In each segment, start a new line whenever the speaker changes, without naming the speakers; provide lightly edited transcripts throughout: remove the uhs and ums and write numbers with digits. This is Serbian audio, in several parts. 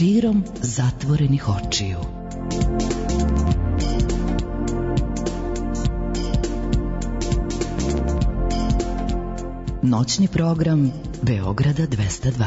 širom zatvorenih očiju. Noćni program Beograda 202.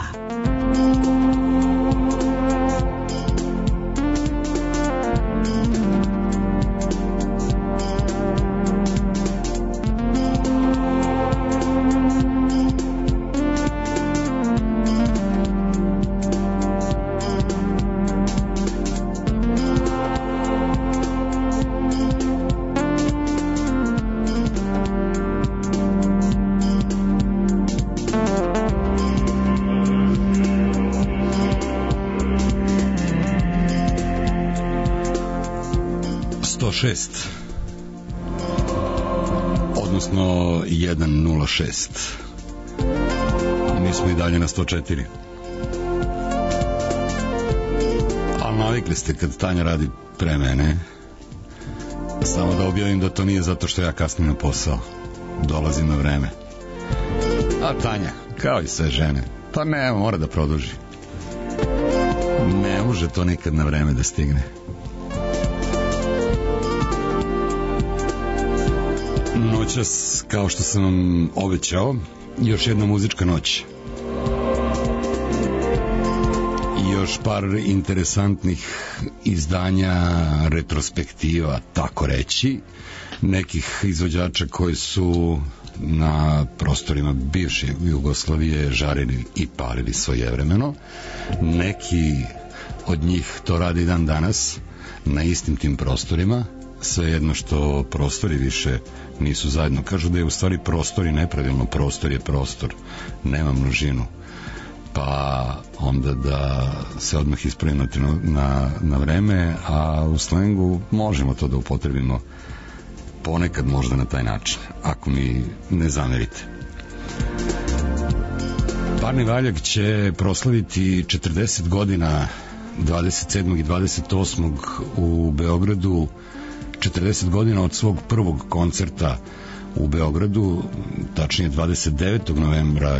Odnosno 106. Mi smo i dalje na 104. Ali navikli ste kad Tanja radi pre mene. Samo da objavim da to nije zato što ja kasnim na posao. Dolazim na vreme. A Tanja, kao i sve žene, pa ne, mora da produži. Ne može to nikad na vreme da stigne. Noćas, kao što sam vam obećao, još jedna muzička noć. I još par interesantnih izdanja, retrospektiva, tako reći, nekih izvođača koji su na prostorima bivše Jugoslavije žarili i palili svojevremeno. Neki od njih to radi dan danas na istim tim prostorima, svejedno što prostori više nisu zajedno. Kažu da je u stvari prostor i nepravilno, prostor je prostor, nema množinu, pa onda da se odmah ispravimo na vreme, a u slengu možemo to da upotrebimo ponekad možda na taj način, ako mi ne zamerite. Parni valjak će proslaviti 40 godina 27. i 28. u Beogradu, 40 godina od svog prvog koncerta u Beogradu, tačnije 29. novembra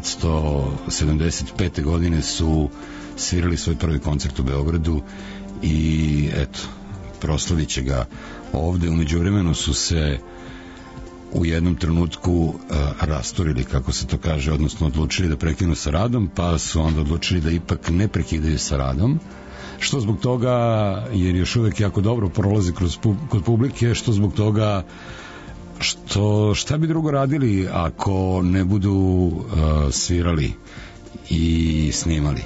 1975. godine su svirali svoj prvi koncert u Beogradu i eto, proslavit će ga ovde. Umeđu vremenu su se u jednom trenutku rasturili, kako se to kaže, odnosno odlučili da prekinu sa radom, pa su onda odlučili da ipak ne prekidaju sa radom, što zbog toga, jer još uvek jako dobro prolazi kod publike, što zbog toga što šta bi drugo radili ako ne budu svirali i snimali.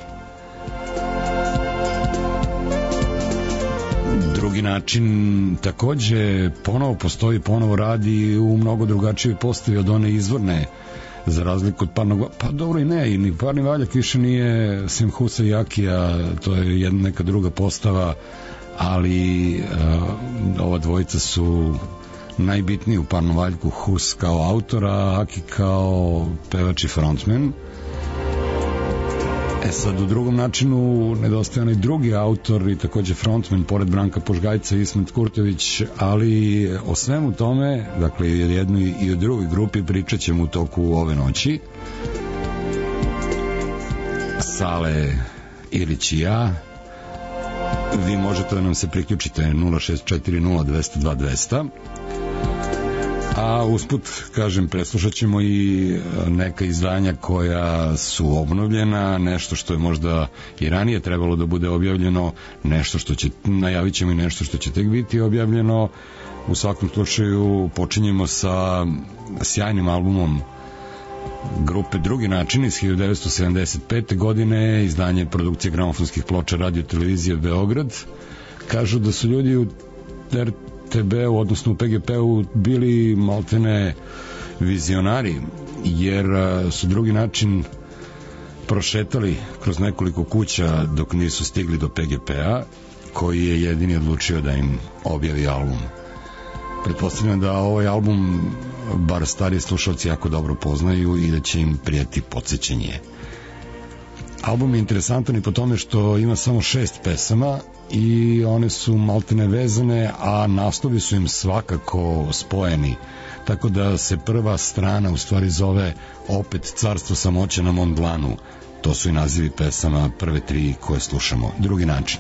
Drugi način takođe ponovo postoji, ponovo radi u mnogo drugačijoj postavi od one izvorne, za razliku od Parnog, pa dobro i ne, i ni Parni valjak više nije sem Husa i Akija, to je jedna neka druga postava, ali ova dvojica su najbitniji u Parnom valjku, Hus kao autora, Aki kao pevač i frontman. Sad u drugom načinu nedostaje onaj drugi autor i takođe frontman pored Branka Požgajca i Ismet Kurtović, ali o svemu tome, dakle i o jednoj i o drugoj grupi pričat ćemo u toku ove noći. Sale Ilić i ja. Vi možete da nam se priključite 0640-202-200. A usput, kažem, preslušat ćemo i neka izdanja koja su obnovljena, nešto što je možda i ranije trebalo da bude objavljeno, nešto što će, najavit ćemo i nešto što će tek biti objavljeno. U svakom slučaju počinjemo sa sjajnim albumom grupe Drugi način iz 1975. godine, izdanje produkcije gramofonskih ploča Radio Televizije Beograd. Kažu da su ljudi u RTB-u, odnosno u PGP-u, bili maltene vizionari, jer su Drugi način prošetali kroz nekoliko kuća dok nisu stigli do PGP-a, koji je jedini odlučio da im objavi album. Pretpostavljam da ovaj album bar stariji slušalci jako dobro poznaju i da će im prijeti podsjećanje. Album je interesantan i po tome što ima samo 6 pesama i one su maltene vezane, a naslovi su im svakako spojeni, tako da se prva strana u stvari zove opet Carstvo samoće na Mont Blancu, To su i nazivi pesama, prve tri koje slušamo. Drugi način.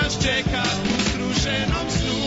nas čeka u srušenom snu.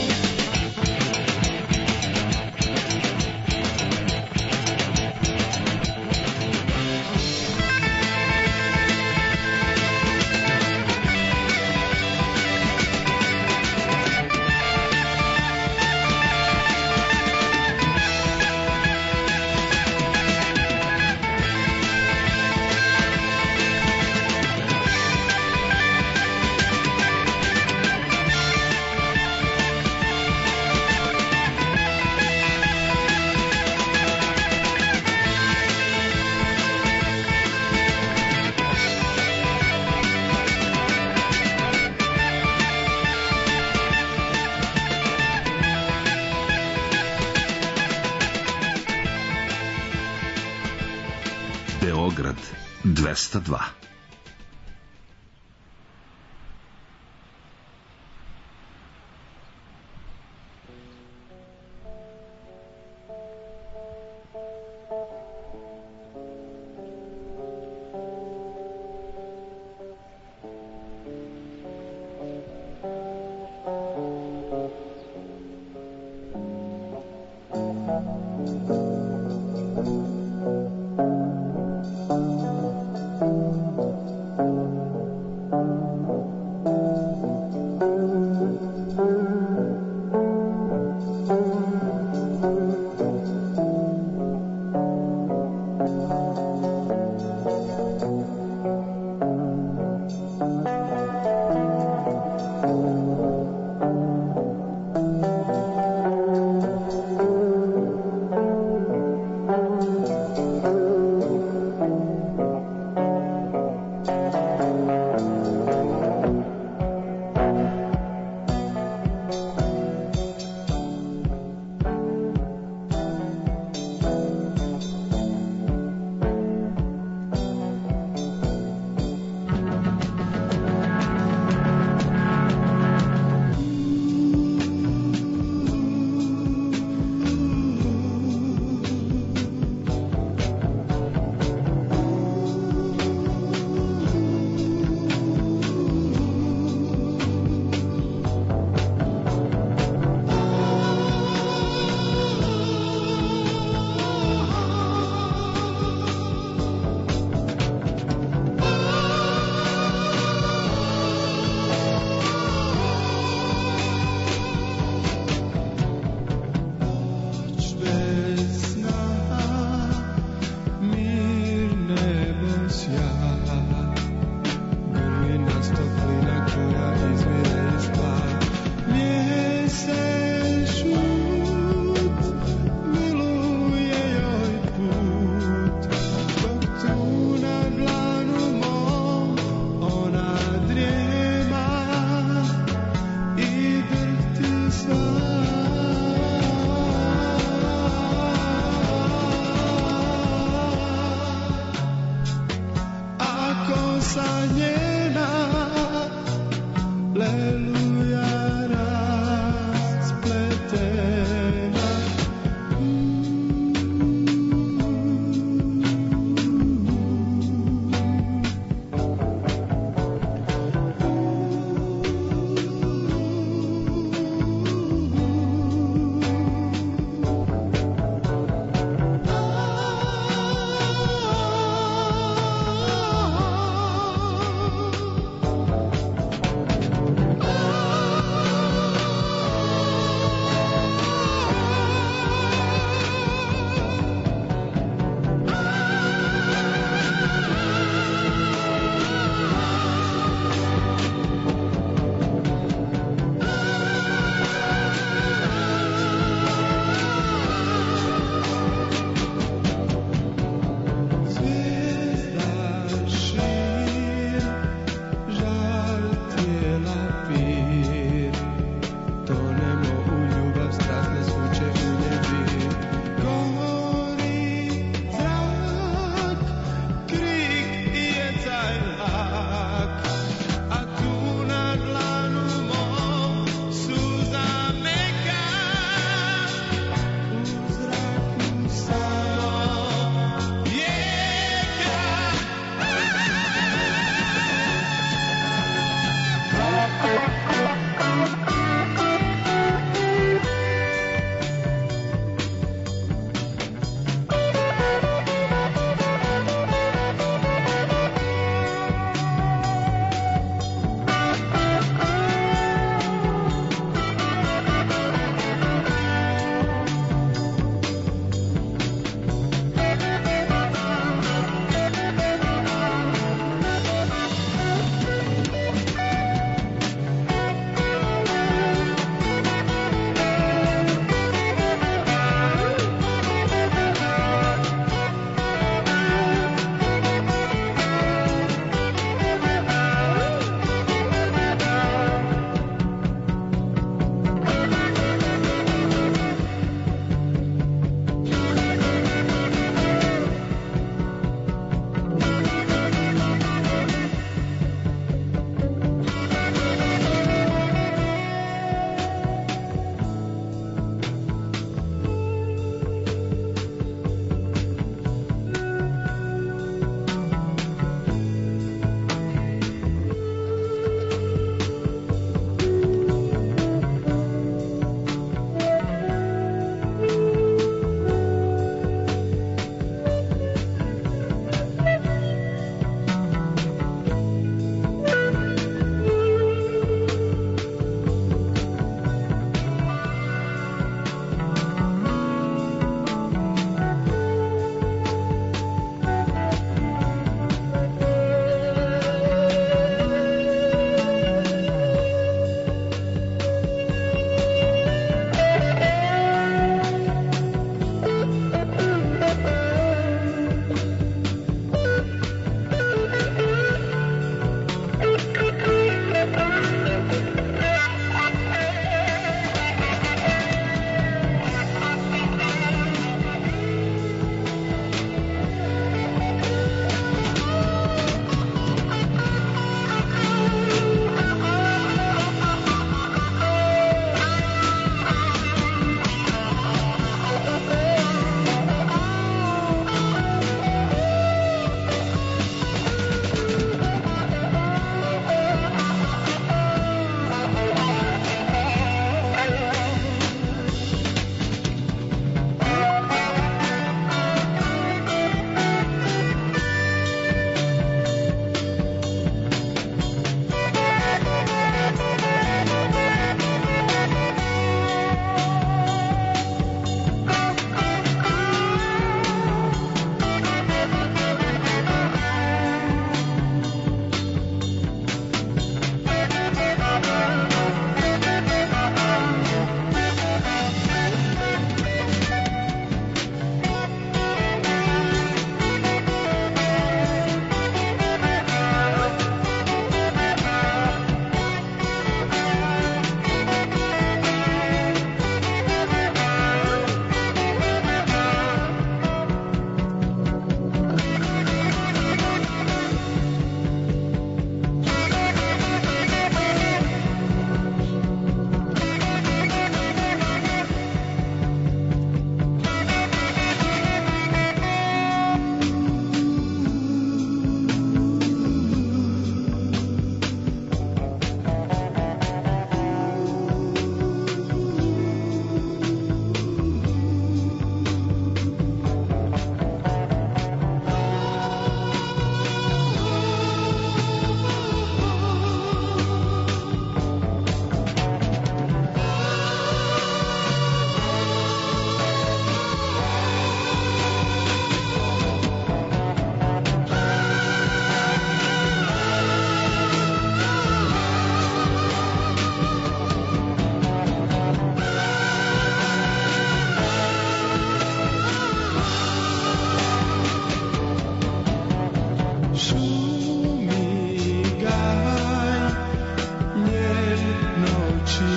Beograd 202.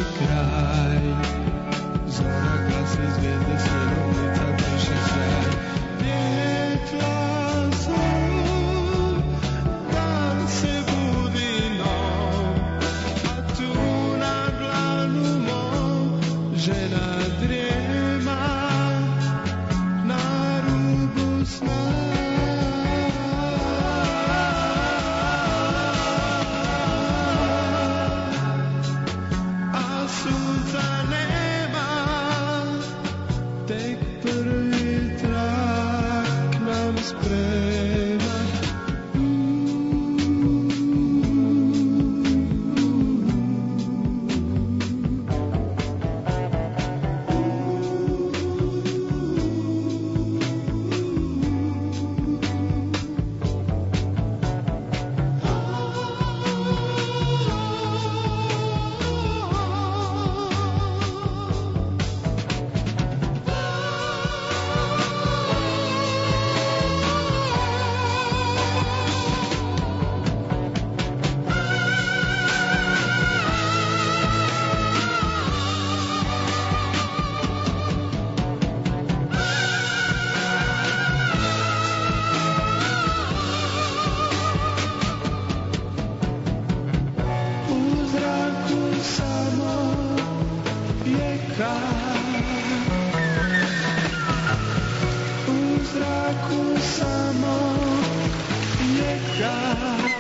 kraj. Zora gasi, zvijezde svjelovnica briše sjaj. Vjetla zoru, dan se budi nov, a tu na dlanu mom žena drijema na rubu sna. A sunca nema, tek prvi trak nam sprema. U zraku samo je kar, u zraku samo je kar,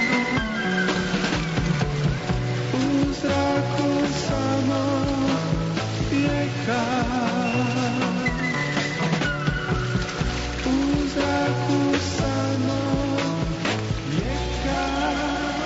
u zraku samo je kar, u zraku samo je kar.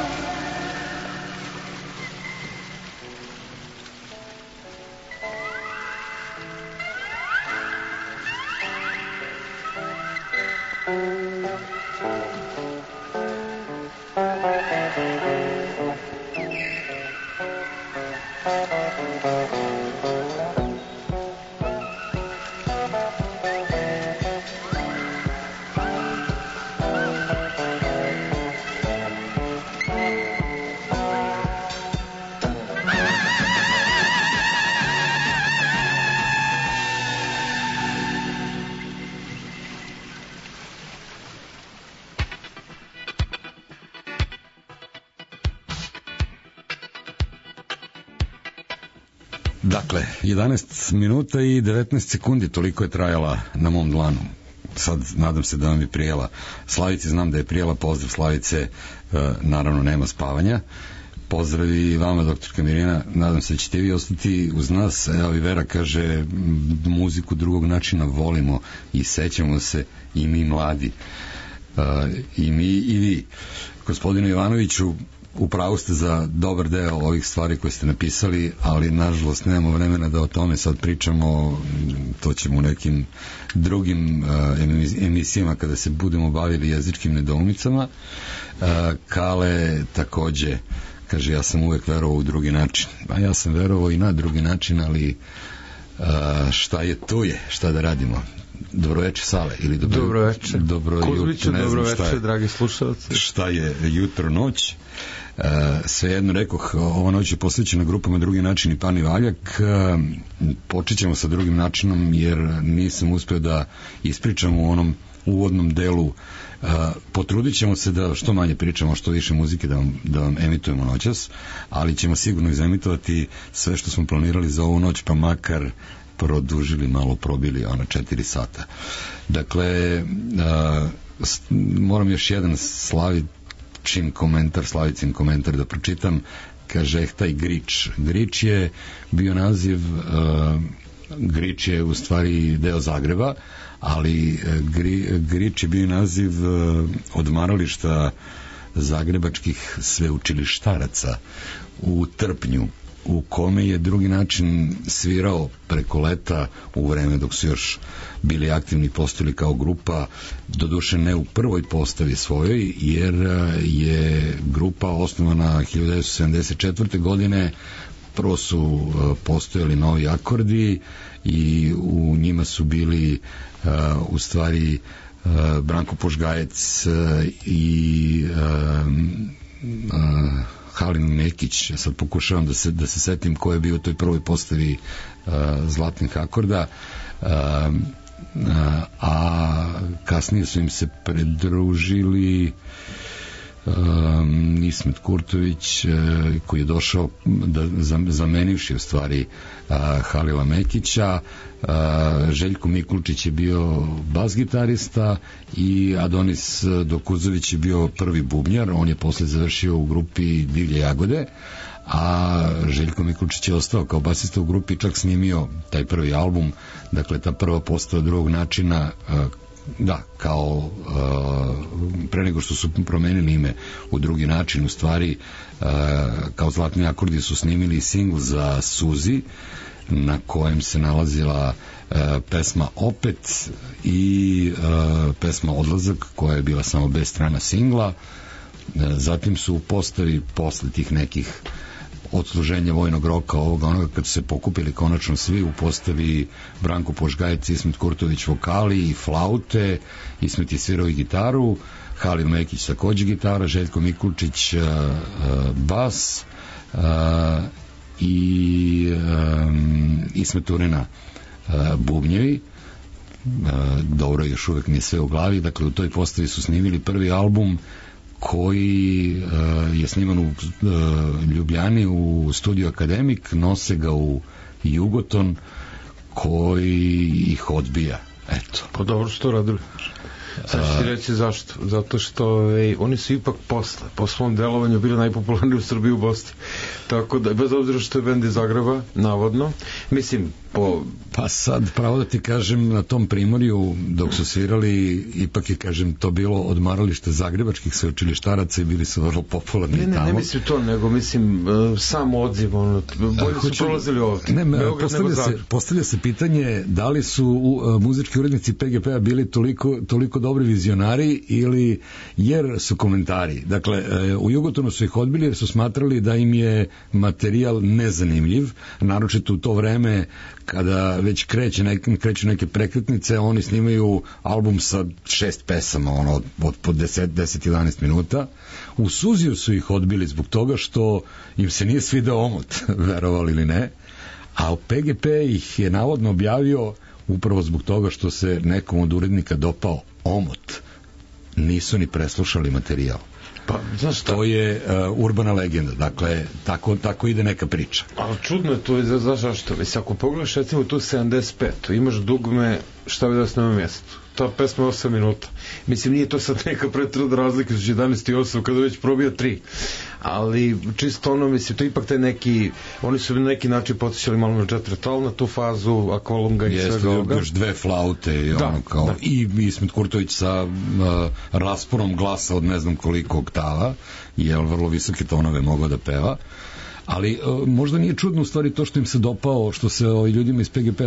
Dakle, 11 minuta i 19 sekundi, toliko je trajala Na mom dlanu. Sad nadam se da vam je prijela. Slavici znam da je prijela, pozdrav Slavice, naravno nema spavanja. Pozdrav i vama, doktorka Mirjana, nadam se da ćete vi ostati uz nas. Evo i Vera kaže, muziku drugog načina volimo i sećamo se i mi mladi. I mi i vi. Gospodinu Ivanoviću, upravo ste za dobar deo ovih stvari koje ste napisali, ali nažalost nemamo vremena da o tome sad pričamo, to ćemo u nekim drugim emisijama kada se budemo bavili jezičkim nedoumicama. Kale takođe kaže, ja sam uvek verovao u drugi način. A ja sam verovao i na drugi način, ali šta je tu je, šta da radimo. Dobroveče Sale ili
dobroveče
Kuzmiću,
dobroveče dragi slušalci.
Šta je jutro noć. Svejedno rekoh, ova noć je posvećena grupama Drugi način i Pani Valjak. Počet ćemo sa drugim načinom jer nisam uspeo da ispričam u onom uvodnom delu. Potrudit ćemo se da što manje pričamo, što više muzike da vam emitujemo noćas, ali ćemo sigurno izemitovati sve što smo planirali za ovu noć, pa makar produžili, malo probili 4 sata. Dakle, moram još jedan Slavicin komentar da pročitam. Kaže, taj Grič. Grič je bio naziv, Grič je u stvari deo Zagreba, ali Grič je bio naziv odmarališta zagrebačkih sveučilištaraca u Trpnju, u kome je Drugi način svirao preko leta u vreme dok su još bili aktivni, postojali kao grupa, doduše ne u prvoj postavi svojoj, jer je grupa osnovana 1974. godine. Prvo su postojali Novi akordi i u njima su bili u stvari Branko Požgajec i Halin Mekić, ja sad pokušavam da se setim ko je bio u toj prvoj postavi Zlatnih akorda, a kasnije su im se pridružili Ismet Kurtović, koji je došao zamenivši u stvari Halila Mekića. Željko Mikulčić je bio bas gitarista i Adonis Dokuzović je bio prvi bubnjar. On je posle završio u grupi Divlje jagode, a Željko Mikulčić je ostao kao basista u grupi, čak snimio taj prvi album. Dakle, ta prva postava Drugog načina, da, kao pre nego što su promenili ime u Drugi način, u stvari kao Zlatni akordi su snimili singl za Suzi, na kojem se nalazila pesma Opet i pesma Odlazak, koja je bila samo bez strana singla. Zatim su u postavi posle tih nekih odsluženja vojnog roka onoga, kad su se pokupili konačno svi, u postavi Branko Požgajec, Ismet Kurtović vokali i flaute, Ismet je svirao i gitaru, Halil Mekić takođe gitara, Željko Mikulčić bas i Ismet Turina bubnjevi. Dobro, još uvek mi je sve u glavi. Dakle, u toj postavi su snimili prvi album koji je sniman u Ljubljani u studiju Akademik, nose ga u Jugoton, koji ih odbija. Eto.
Pa dobro što to radili. Sad ću ti reći zašto. Zato što oni su ipak po svom delovanju bili najpopularniji u Srbiji, u Bosni. Tako da, bez obzira što je bend iz Zagreba, navodno, mislim,
Pa sad, pravo da ti kažem, na tom primorju, dok su svirali, ipak je, kažem, to bilo odmaralište zagrebačkih sveučilištaraca i bili su vrlo popularni tamo.
Ne mislim to, nego mislim sam odziv, bolje su prolazili ovdje.
Postavlja se pitanje da li su muzički urednici PGP-a bili toliko dobri vizionari, ili jer su komentari. Dakle, u Jugotonu su ih odbili jer su smatrali da im je materijal nezanimljiv, naročito u to vreme kada već kreću neke prekretnice. Oni snimaju album sa 6 pesama, od po 10-11 minuta. U Suziju su ih odbili zbog toga što im se nije svidao omot, verovali ili ne, a PGP ih je navodno objavio upravo zbog toga što se nekom od urednika dopao omot. Nisu ni preslušali materijal.
Pa, znaš šta?
To je urbana legenda, dakle, tako ide neka priča.
Ali čudno je to, zašto? Mislim, ako pogledaš, recimo, tu 75, imaš dugme Šta bi da se nema mjestu. Ta pesma je 8 minuta. Mislim, nije to sad neka pretrada razlika iz 11 i 8, kada već probija 3. Ali, čisto mislim, to ipak taj neki, oni su na neki način podsjećali malo na Jet Retal, na tu fazu Akolonga i svega ovoga.
Još dve flaute i Ismet Kurtović sa rasporom glasa od ne znam koliko oktava, jer vrlo visoke tonove mogao da peva. Ali možda nije čudno u stvari to što im se dopao, što se ljudima iz PGP-a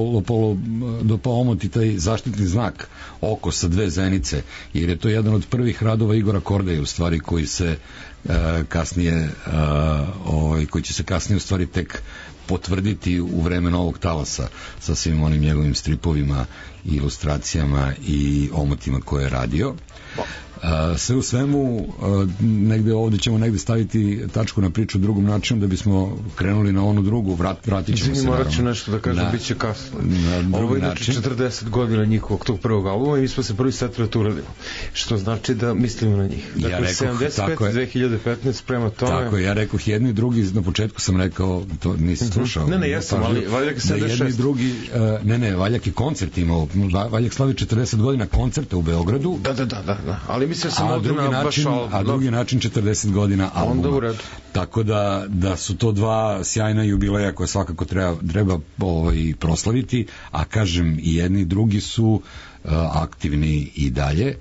dopao omot i taj zaštitni znak oko sa 2 zenice, jer je to jedan od prvih radova Igora Kordeja u stvari, koji se kasnije koji će se kasnije u stvari tek potvrditi u vreme Novog talasa sa svim onim njegovim stripovima, ilustracijama i omotima koje je radio. Sve u svemu, negde ovde ćemo staviti tačku na priču drugom načinu, da bismo krenuli na onu drugu, vratit ćemo se.
Morat ću nešto da kažem, bit će kasno. Ovo je znači 40 godina njihovog tog prvog albuma i mi smo se prvi setili da to uradimo, što znači da mislimo na njih. Dakle, 75, 2015 prema tome.
Tako je, ja rekoh jedni i drugi, na početku sam rekao, to nisi slušao.
Ne, jesam, ali Valjak je 76.
Ne, Valjak je koncert imao, Valjak slavi 40 godina koncerta u Beogradu.
Da, ali mislio sam ovdje na baš album.
A drugi način 40 godina albuma. Tako da su to dva sjajna jubileja koje svakako treba proslaviti, a kažem, i jedni i drugi su aktivni i dalje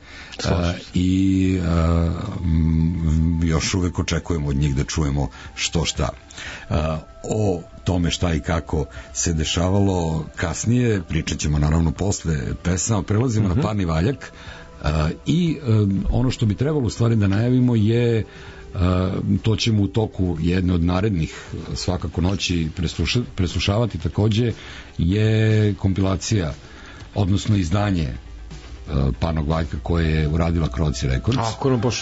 i još uvek očekujemo od njih da čujemo što šta. O tome šta i kako se dešavalo kasnije pričat ćemo naravno posle pesama. Prelazimo na Parni Valjak. I ono što bi trebalo u stvari da najavimo je, to ćemo u toku jedne od narednih svakako noći preslušavati takođe, je kompilacija, odnosno izdanje Parnog Valjka koje je uradila Kroci Records.
Ako nam pošalju.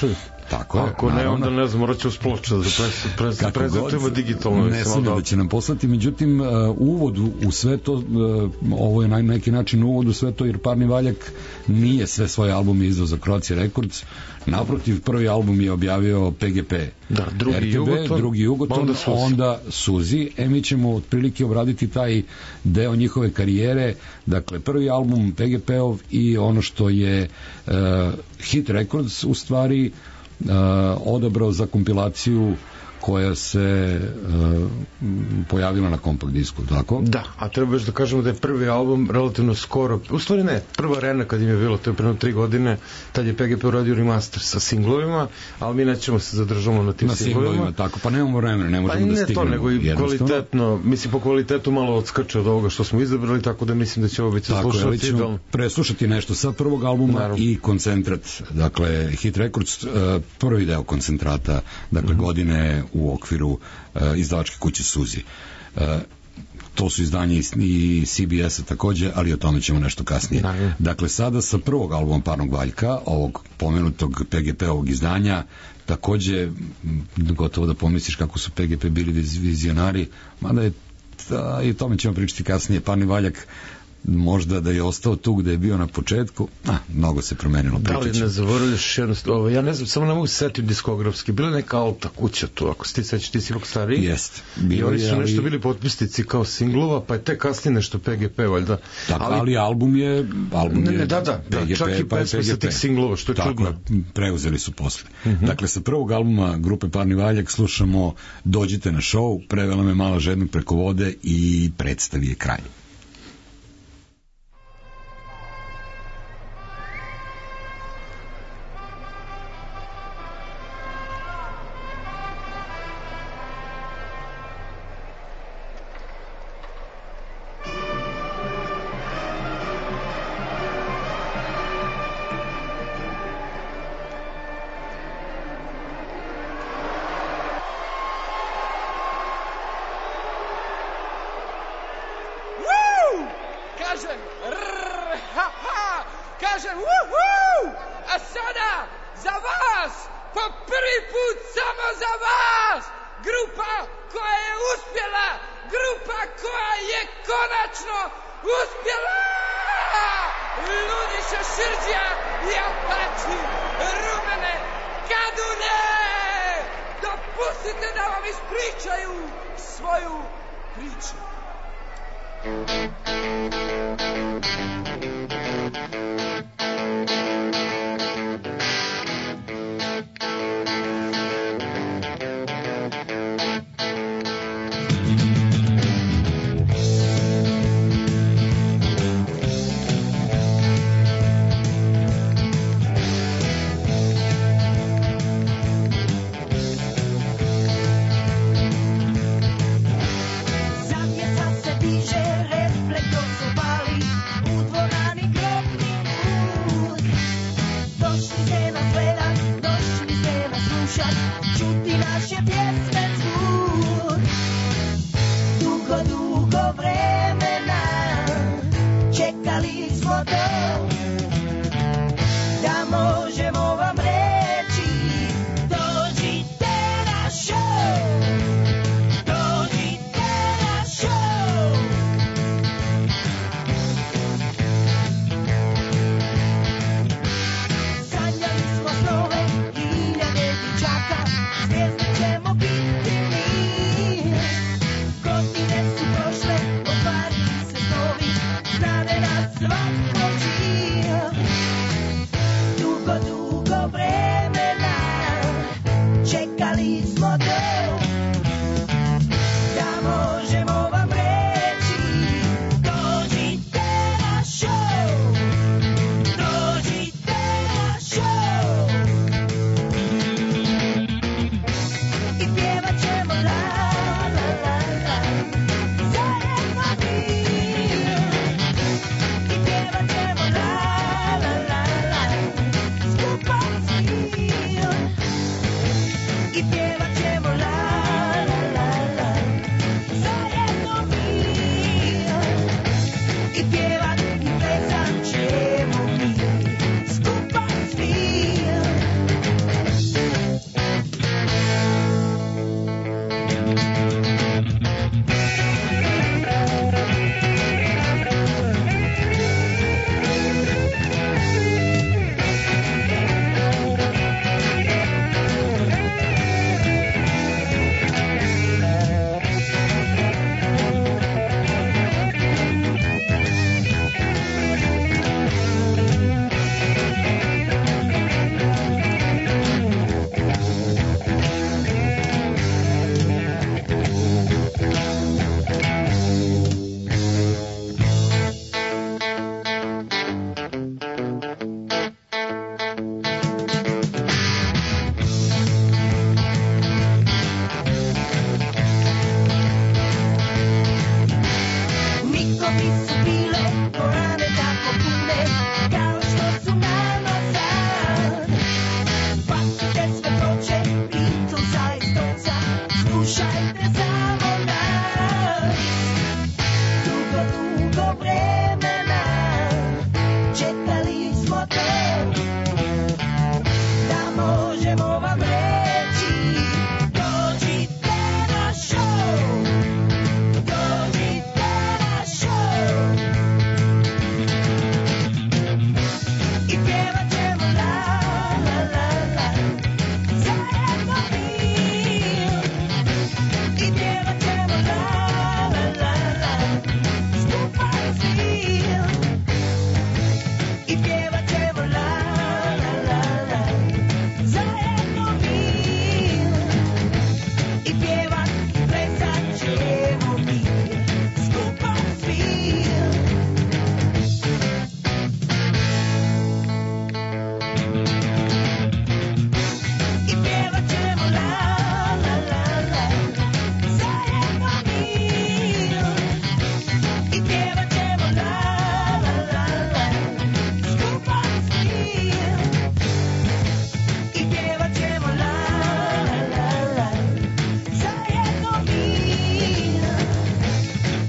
Tako je,
ako ne,
naravno.
onda ne znam, morat ću uz ploča da prezentujemo digitalno.
Ne sumnja da će nam poslati, međutim uvod u sve to, ovo je na neki način uvod u sve to, jer Parni Valjak nije sve svoje albume izdao za Croatia Records. Naprotiv, prvi album je objavio PGP,
da, drugi
RTB,
Jugoton,
drugi Jugoton, onda Suzi. Mi ćemo otprilike obraditi taj deo njihove karijere, dakle prvi album PGP-ov i ono što je Hit Records u stvari odabrao za kompilaciju koja se pojavila na kompakt disku, tako?
Da, a treba još da kažemo da je prvi album relativno skoro, u stvari ne, prva arena kad im je bilo, to je prema 3 godine, tad je PGP uradio remaster sa singlovima, ali mi nećemo se zadržavamo na tim singlovima.
Tako, pa nemamo vremena, ne možemo da stignemo.
Pa ne to, nego i kvalitetno, mislim po kvalitetu malo odskače od ovoga što smo izabrali, tako da mislim da će ovo biti slušati. Tako, ćemo
preslušati nešto sa prvog albuma. Naravno. I Koncentrat, dakle Hit Records, prvi deo Koncentrata, dakle godine u okviru izdavačke kuće Suzi. To su izdanje i CBS-a takođe, ali o tome ćemo nešto kasnije. Dakle, sada sa prvog albuma Parnog Valjka, ovog pomenutog PGP-ovog izdanja, takođe gotovo da pomisliš kako su PGP bili vizionari, mada je i o tome ćemo pričati kasnije. Parni Valjak možda da je ostao tu gde je bio na početku, mnogo se promenilo.
Da li ne zaboravljaš jednostavno, ja ne znam, samo ne mogu se setiti diskografski, bila neka alta kuća tu, ako se ti sećaš, ti si ipak stariji.
Jest.
I oni su nešto bili potpisnici kao singlova, pa je te kasnije nešto PGP, valjda.
Tako, ali album je
da,
PGP,
čak i pesme sa tih singlova, što je čudno.
Preuzeli su posle. Dakle, sa prvog albuma grupe Parni Valjak slušamo Dođite na show, prevela me Mala žednog preko vode i predstavi je kraj.
Kažem wuhuu, a sada za vas, po prvi put samo za vas, grupa koja je uspjela, grupa koja je konačno uspjela! Ludiša Šrđija i Apači, Rumene Kadune! Dopustite da vam ispričaju svoju priču.
Zavjeca se diže, reflektor se pali, u dvorani grobni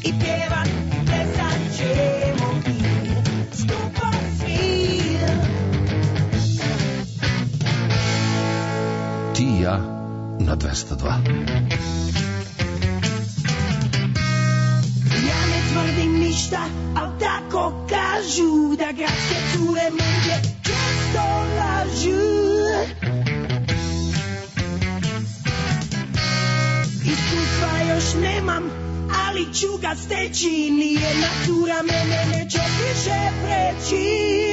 i pjevat, plesat ćemo mi skupo svi.
Ti i ja na 202.
Ja ne tvrdim ništa, al tako kažu da gradske cure mudre često lažu. Iskustva još nemam, ali ću ga steći. Nijedna cura mene neće više preći.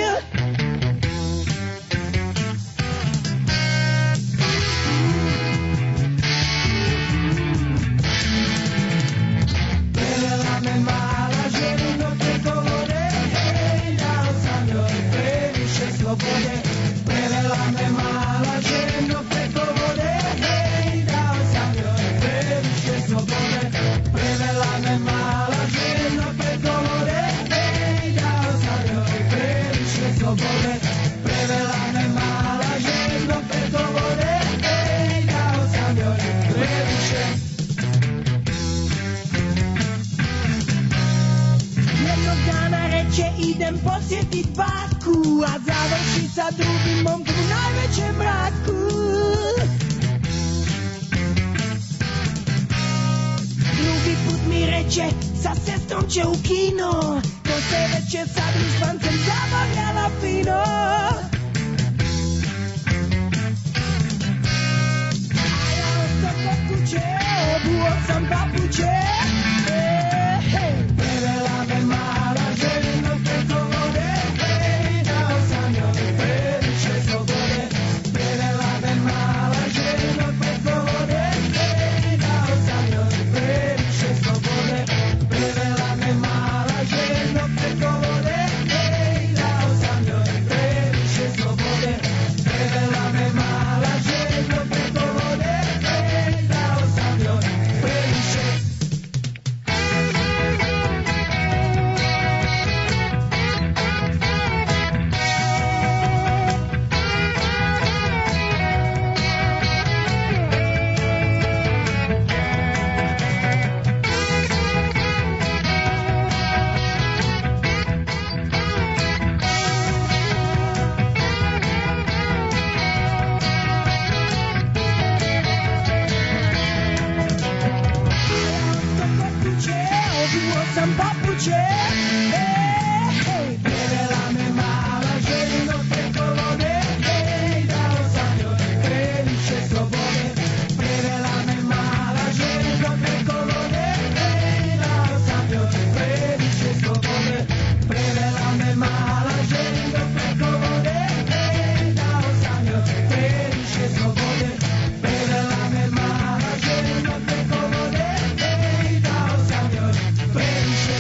Prevela me mala ženo preko vode, hej, dao sam joj previše slobode. Prevela me mala ženo preko vode, hej, dao sam joj previše slobode. Prevela me mala ženo preko vode, hej, dao sam joj previše slobode. Prevela me mala ženo preko vode, hej, dao sam joj previše. Jednog dana reče idem posjetit baku, a završi sa drugim momkom u najvećem mraku. Drugi put mi reče sa sestrom će u kino, ko se već je sa društvancem zabavljala fino. A ja ostao kod kuće, obuo sam papuče. Prevela me mala ženo preko vode, hej, dao sam joj previše slobode. Prevela me mala ženo preko vode, hej, dao sam joj previše slobode. Prevela me mala ženo preko vode, hej, dao sam joj previše slobode. Prevela me mala ženo preko vode, hej, dao sam joj previše. Obuo sam papuče, prevela me mala ženo preko vode, hej, dao sam joj previše slobode. Prevela me mala ženo preko vode, hej, dao sam joj previše slobode. Prevela me mala ženo preko vode, hej, dao sam joj previše slobode. Prevela me mala ženo preko vode, hej, dao sam joj previše.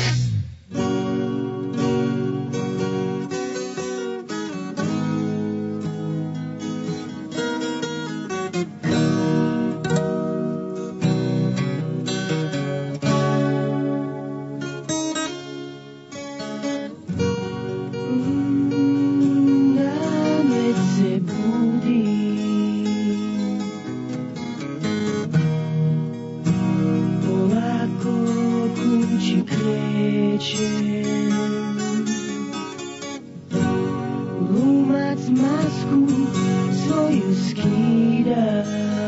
Već se budi, polako kući krećem. Glumac masku svoju skida,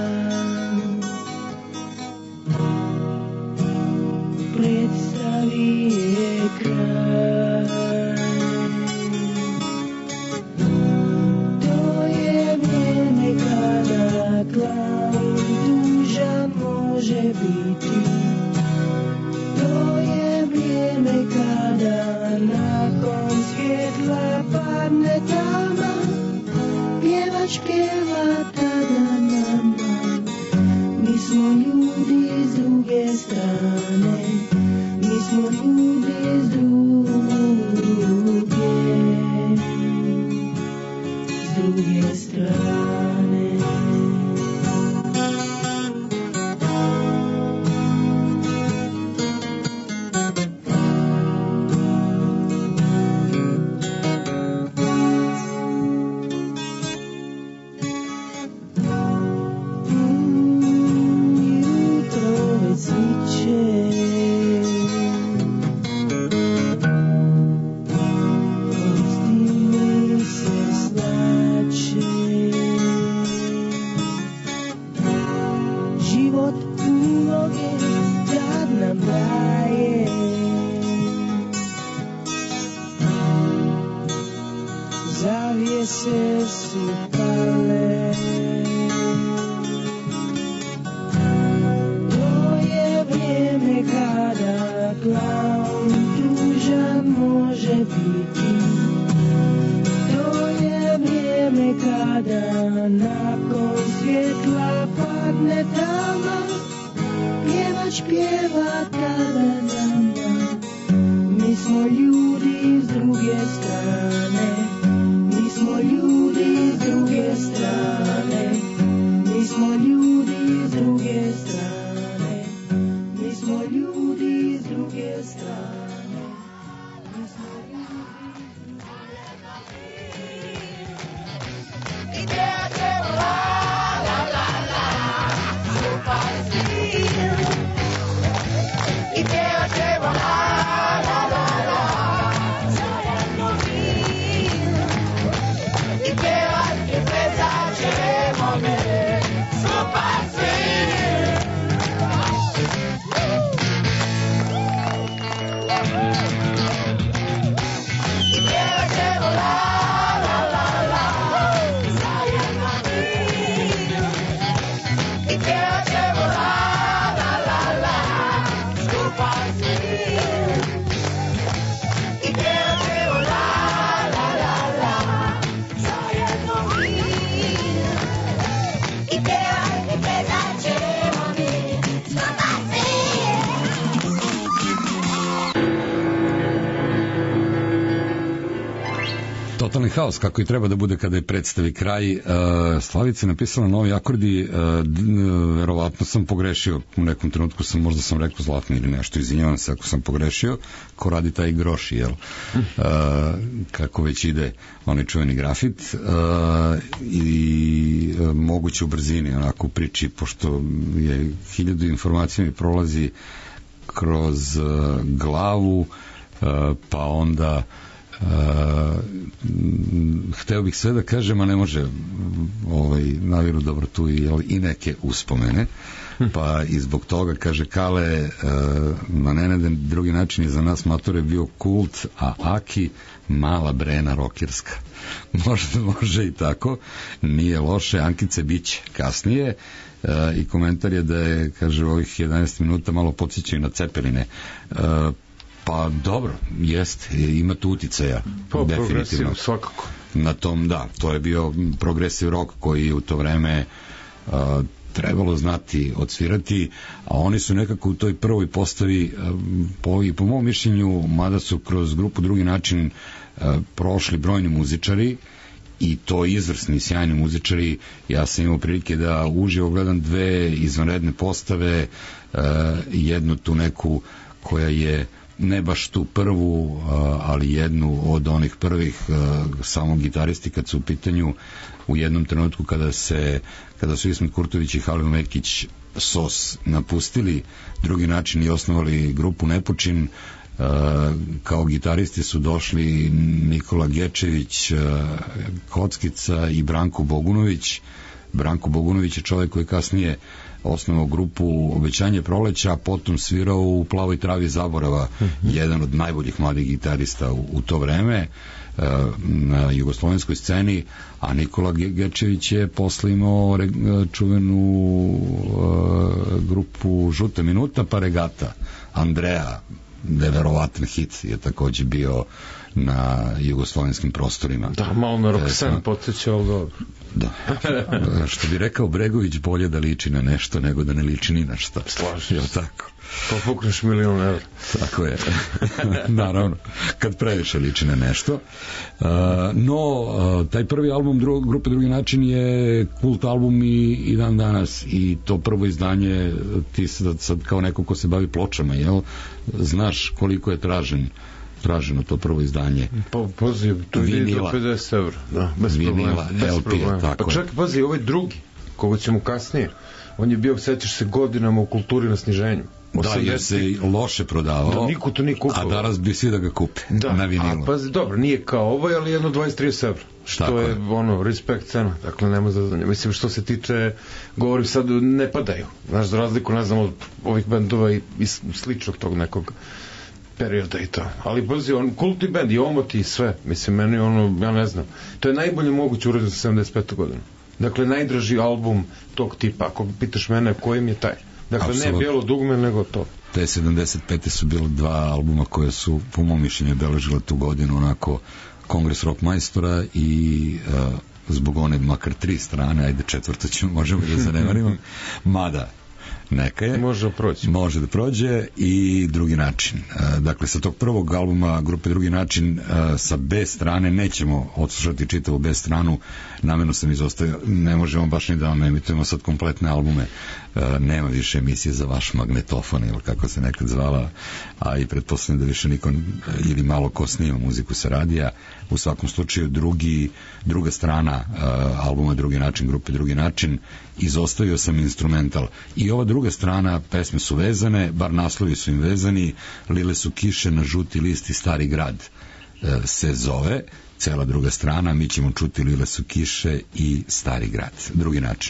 predstavi je kraj. To je vrijeme kada klaun dužan može biti. To je vrijeme kada nakon svjetla padne tama, pjevač pjeva tada nama. Mi smo ljudi s druge strane, mi smo ljudi s druge strane. Jutro već sviće, svjetla on tužan može biti. To je vrijeme kada nakon svjetla padne tama, pjevač pjeva tada nama. Mi smo ljudi s druge strane, mi smo ljudi s druge strane, mi smo ljudi s druge strane, mi smo ljudi s druge strane, mi smo
Totalni haos, kako i treba da bude kada je predstavi kraj. Slavica je napisala novi akordi, verovatno sam pogrešio, u nekom trenutku možda sam rekao zlatni ili nešto, izvinjavam se ako sam pogrešio, ko radi taj groš, jel? Kako već ide onaj čuveni grafit, i moguće u brzini, onako u priči, pošto je 1000 informacija mi prolazi kroz glavu, pa onda hteo bih sve da kažem, a ne može, naviru dobro tu i neke uspomene, pa i zbog toga kaže Kale, na neneden drugi način je za nas matore bio kult, a Aki mala brena rokirska. Može i tako, nije loše. Ankice biće kasnije, i komentar je da je, kaže, ovih 11 minuta malo podsjećaju na Cepeline. Pa dobro, jest, ima tu uticaja, definitivno.
Svakako.
Na tom, da, to je bio progresiv rock koji u to vreme trebalo znati odsvirati, a oni su nekako u toj prvoj postavi, po mom mišljenju, mada su kroz grupu Drugi način prošli brojni muzičari, i to izvrsni, sjajni muzičari. Ja sam imao prilike da uživo gledam dve izvanredne postave, jednu tu neku koja je ne baš tu prvu, ali jednu od onih prvih, samo gitaristi kad su u pitanju, u jednom trenutku kada su Ismet Kurtović i Halil Mekić SOS napustili Drugi način i osnovali grupu Nepočin, kao gitaristi su došli Nikola Gečević, Kockica i Branko Bogunović. Branko Bogunović je čovjek koji kasnije osnovao grupu Obećanje proleća, a potom svirao u Plavoj travi zaborava, jedan od najboljih mladih gitarista u to vreme na jugoslovenskoj sceni, a Nikola Gečević je posle imao čuvenu grupu Žuta minuta pa Regata. Andreja, neverovatan hit, je takođe bio na jugoslovenskim prostorima.
Da, malo na Roxanne podsjeća, ali dobro.
Da. Što bi rekao Bregović, bolje da liči na nešto nego da ne liči ni na šta.
Slažem se.
Tako.
Pa pukneš €1.000.000.
Tako je. Naravno, kad previše liči na nešto. Taj prvi album grupe Drugi način je kult album i dan danas, i to prvo izdanje, ti sad kao neko ko se bavi pločama, jel? Znaš koliko je traženo to prvo izdanje.
Pa pazi, to je do €50. Da, bez problema. Pa čak, pazi, ovaj drugi, koga ćemo kasnije, on je bio, sećaš se, godinama u Kulturi na sniženju.
Da, jer se loše prodavao.
Da, niko to nije kupao.
A danas bi svi da ga kupe,
da,
na vinilu.
A pazi, dobro, nije kao ovaj, ali jedno 20-30 evra. Što je, respekt cena. Dakle, nema zazvanja. Mislim, što se tiče, govorim sad, ne padaju. Znaš, za razliku, ne znam, od ovih bendova i sličnog tog nekog perioda i to. Ali pazi, on kultni bend i omoti i sve. Mislim, meni ja ne znam. To je najbolje moguće urađeno za 75. godinu. Dakle, najdraži album tog tipa. Ako pitaš mene, kojim je taj? Dakle, absolutno. Ne bijelo dugme, nego to.
te 75. su bila dva albuma koje su po mom mišljenju obeležila tu godinu, onako Kongres rock majstora i zbog one makar 3 strane, ajde četvrto možemo da zanemarimo, mada neka je. Može da prođe i Drugi način. Dakle, sa tog prvog albuma grupe Drugi način sa B strane nećemo odslušati čitavu B stranu, namerno sam izostavio, ne možemo baš ni da vam emitujemo sad kompletne albume, nema više emisije za vaš magnetofon ili kako se nekad zvala, a i pretpostavljam da više niko ili malo ko snima muziku sa radija. U svakom slučaju druga strana albuma Drugi način, grupe Drugi način, izostavio sam instrumental i ova druga strana, pesme su vezane, bar naslovi su im vezani. Lile su kiše na žuti list i Stari grad se zove cela druga strana, mi ćemo čuti Lile su kiše i Stari grad. Drugi način.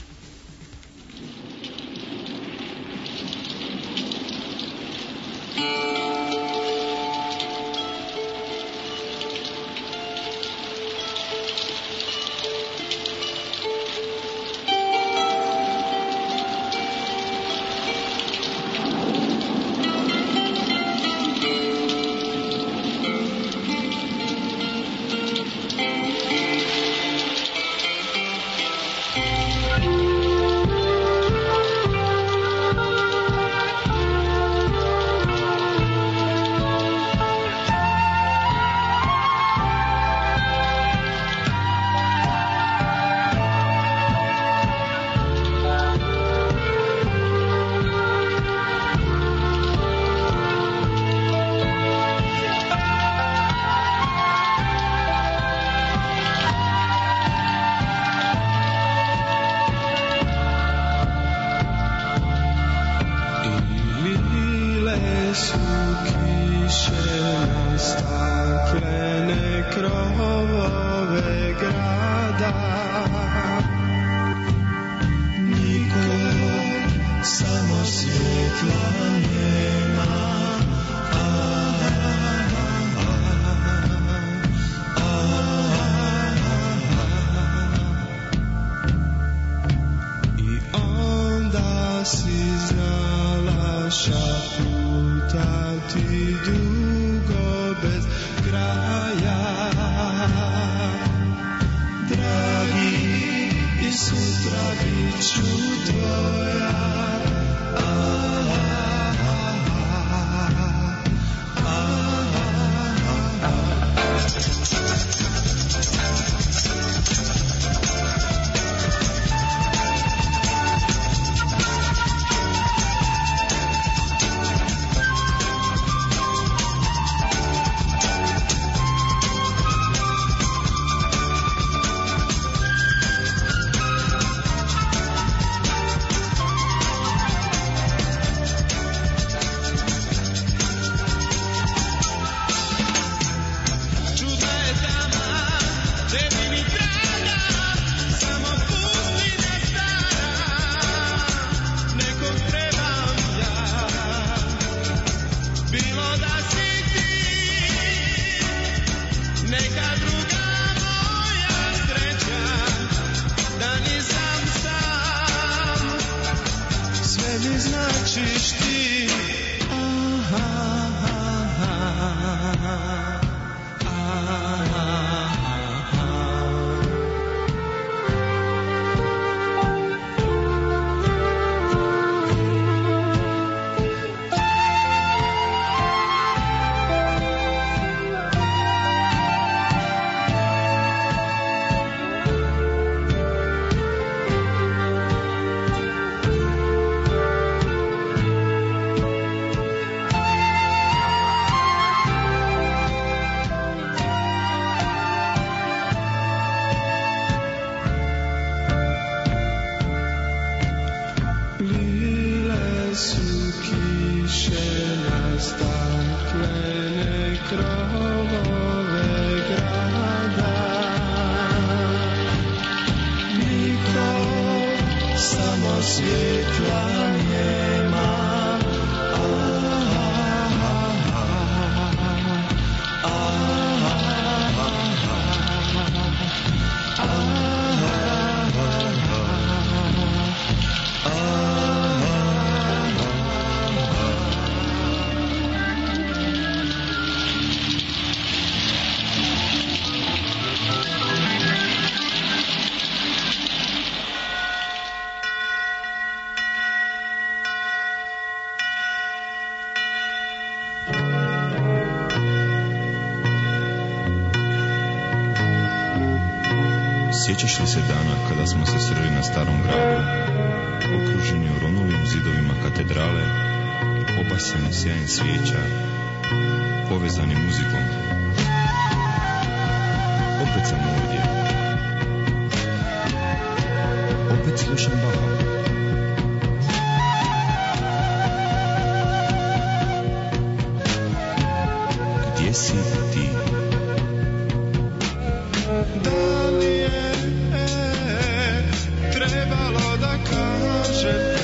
Sjećaš li se dana kada smo se sreli na starom gradu, okruženi oronulim zidovima katedrale, obasjeni sjajem svijeća, povezani muzikom? Opet sam ovdje. Opet slušam Baha. Gdje si ti?
Da li je trebalo da kažem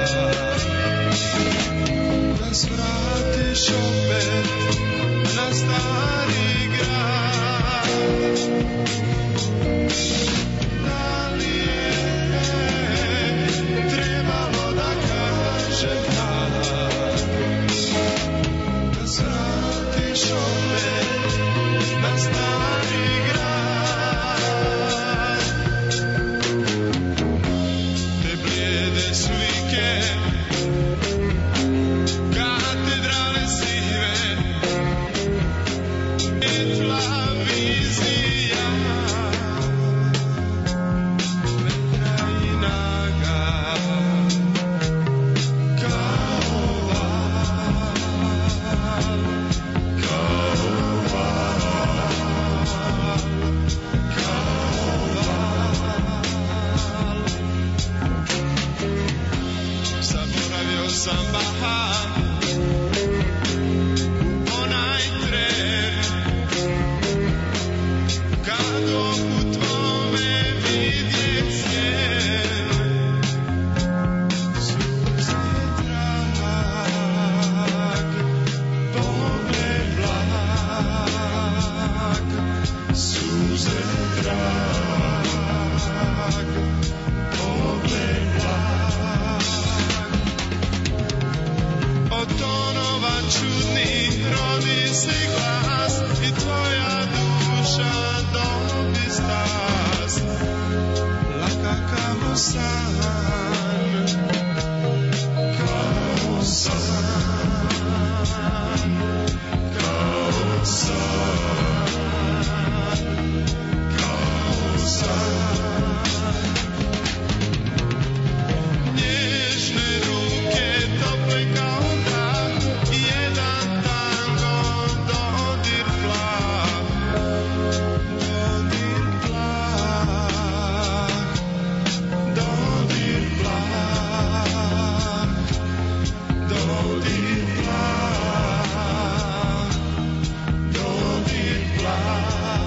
da svratiš opet na stari grad? Da li je trebalo da kažem da svratiš opet na stari grad? Te blijede slike, katedrale sive, etla vizija, vetra i naga, kao val, zaboravio sam Baha, onaj tren, kad oko tvome vidje sjen, suze drag, pogled blag, suze drag, pogled blag. Od tonova čudnih rodi se glas i tvoja duša dobi stas, laka kao san, kao san, kao san, kao san. Nježne ruke tople kao dah, jedan tango dodir plah, dodir plah, dodir plah, dodir plah, dodir plah.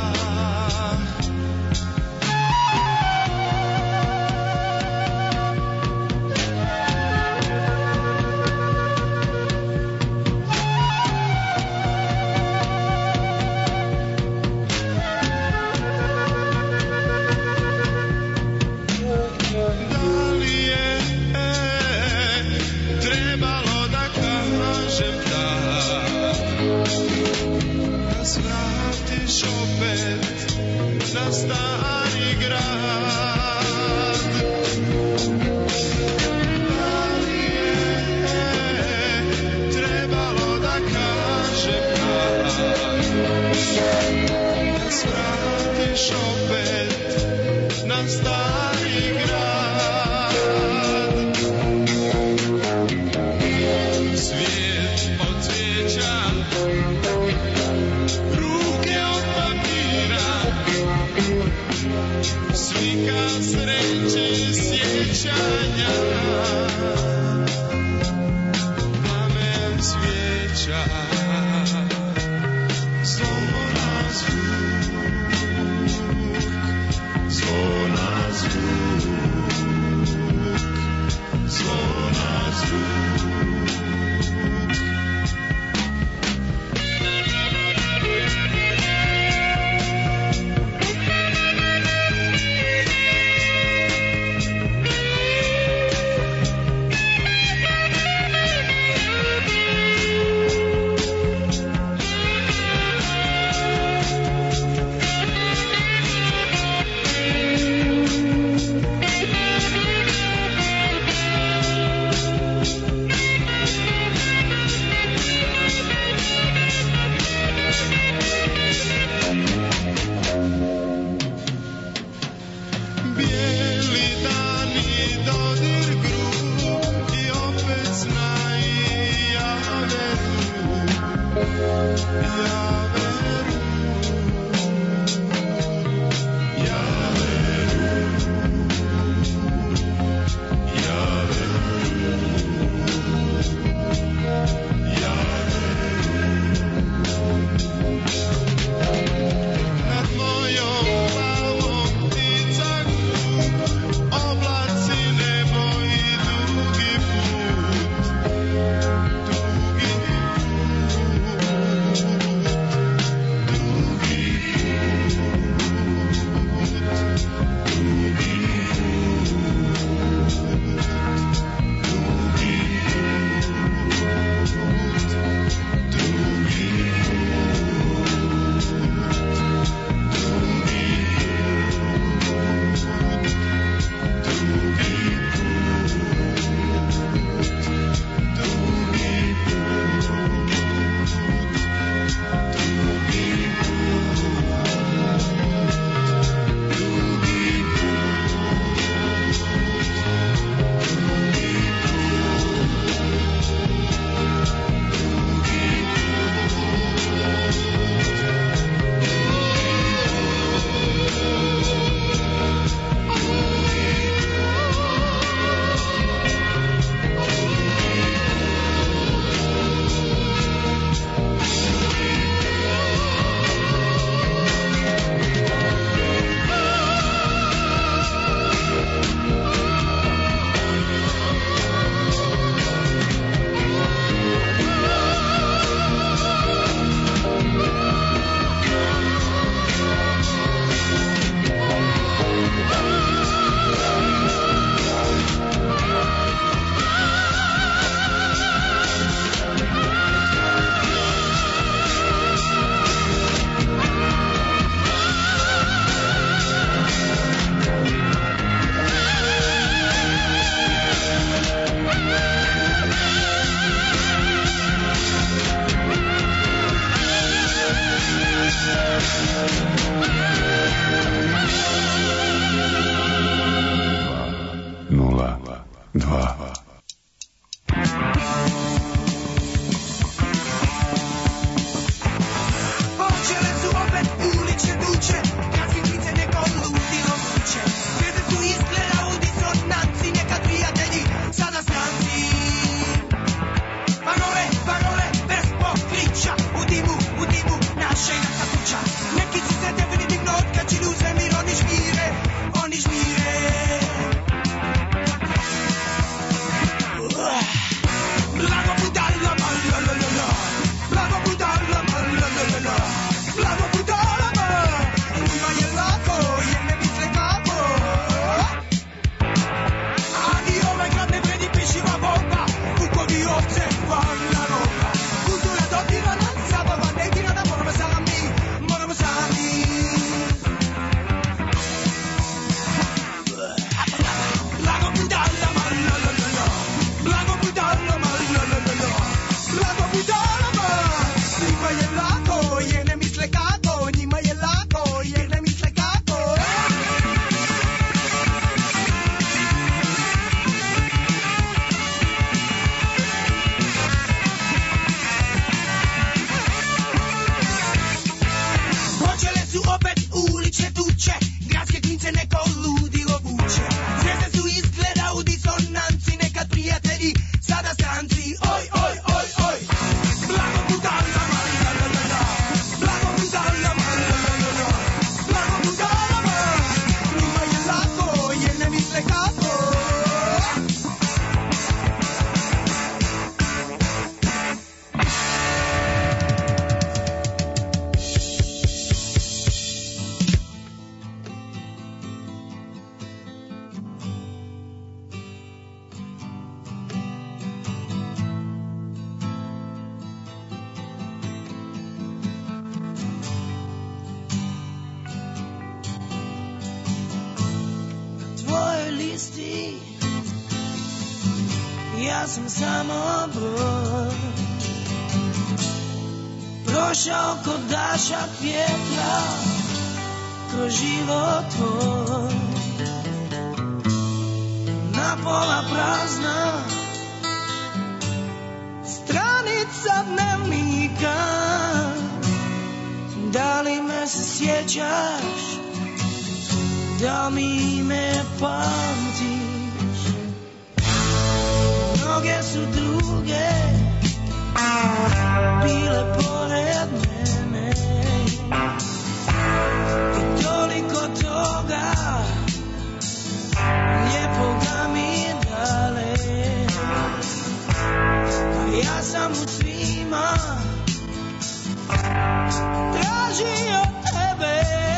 Da li je trebalo da kažem da svratiš opet na stari grad? Da li je trebalo da kažem da svratiš opet na stari grad? Svijet od cvijeća, ruke od papira, slika sreće i sjećanja, plamen svijeća, zvona zvuk.
listi, ja sam samo broj, prošao kod dašak vjetra kroz život tvoj, na pola prazna stranica dnevnika. sjećaš, da mi me pamtiš. Mnoge su druge bile pored mene i toliko toga lijepoga mi dale. A ja sam u svima tražio tebe.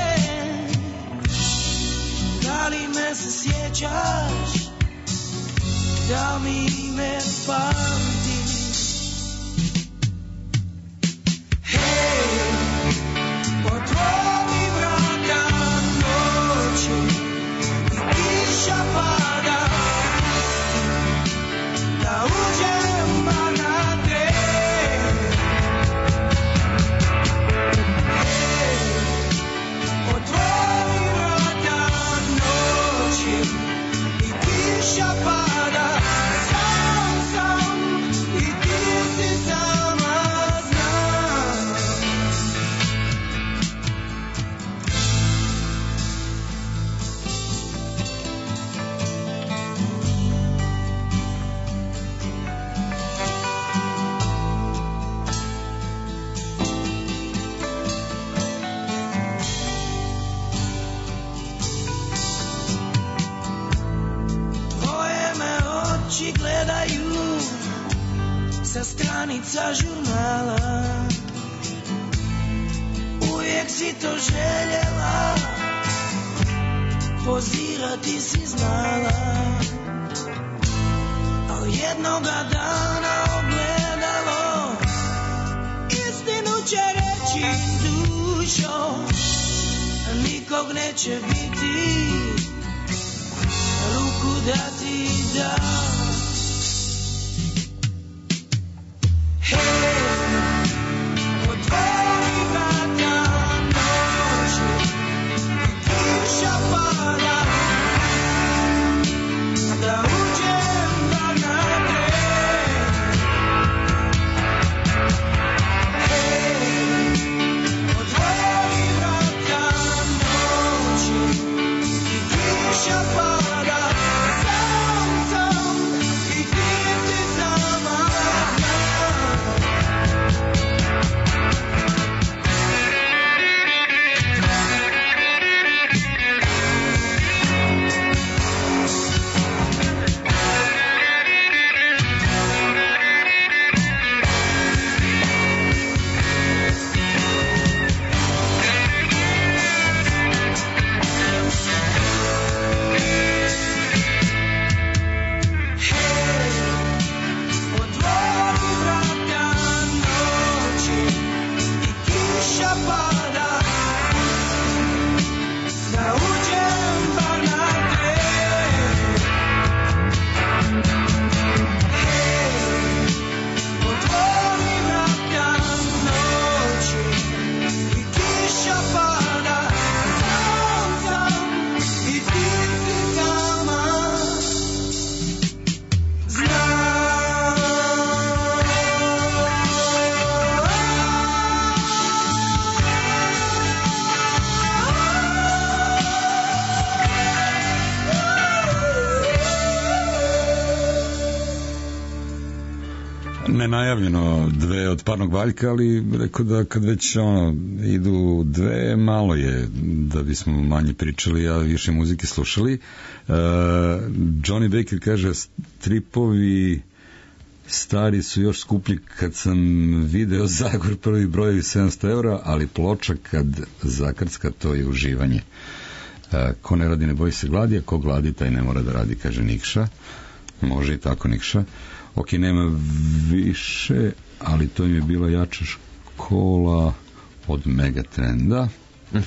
Da li me se sjećaš, da mi me pamtiš? Hej, otvori vrata noći i kiša pada, da uđem na tren. Hej, otvori vrata noći i kiša pada, sam sam i ti si sama znam. Tvoje me oči gledaju sa stranica žurnala. Uvijek si to željela, pozirati si znala. Al jednoga dana ogledalo istinu će reći dušo, nikog neće biti, ruku da ti da. Hej, otvori vrata noći i kiša pada, da uđem na tren. Hej, otvori vrata noći i kiša pada, sam sam i ti si sama znam. Otvori vrata noći i kiša pada, da uđem bar na tren. Hej, otvori vrata noći i kiša pada, sam sam i ti si sama
Nenajavljeno dve od Parnog Valjka, ali rekao da kad već idu dve, malo je da bismo manje pričali, a više muzike slušali. Johnny Baker kaže, stripovi stari su još skuplji. Kad sam video Zagor prvi brojevi 700 €, ali ploča kad zakrcka, to je uživanje. Ko ne radi ne boji se gladi, a ko gladi taj ne mora da radi, kaže Nikša. Može i tako, Nikša. Ok, nema više, ali to im je bila jača škola od Megatrenda.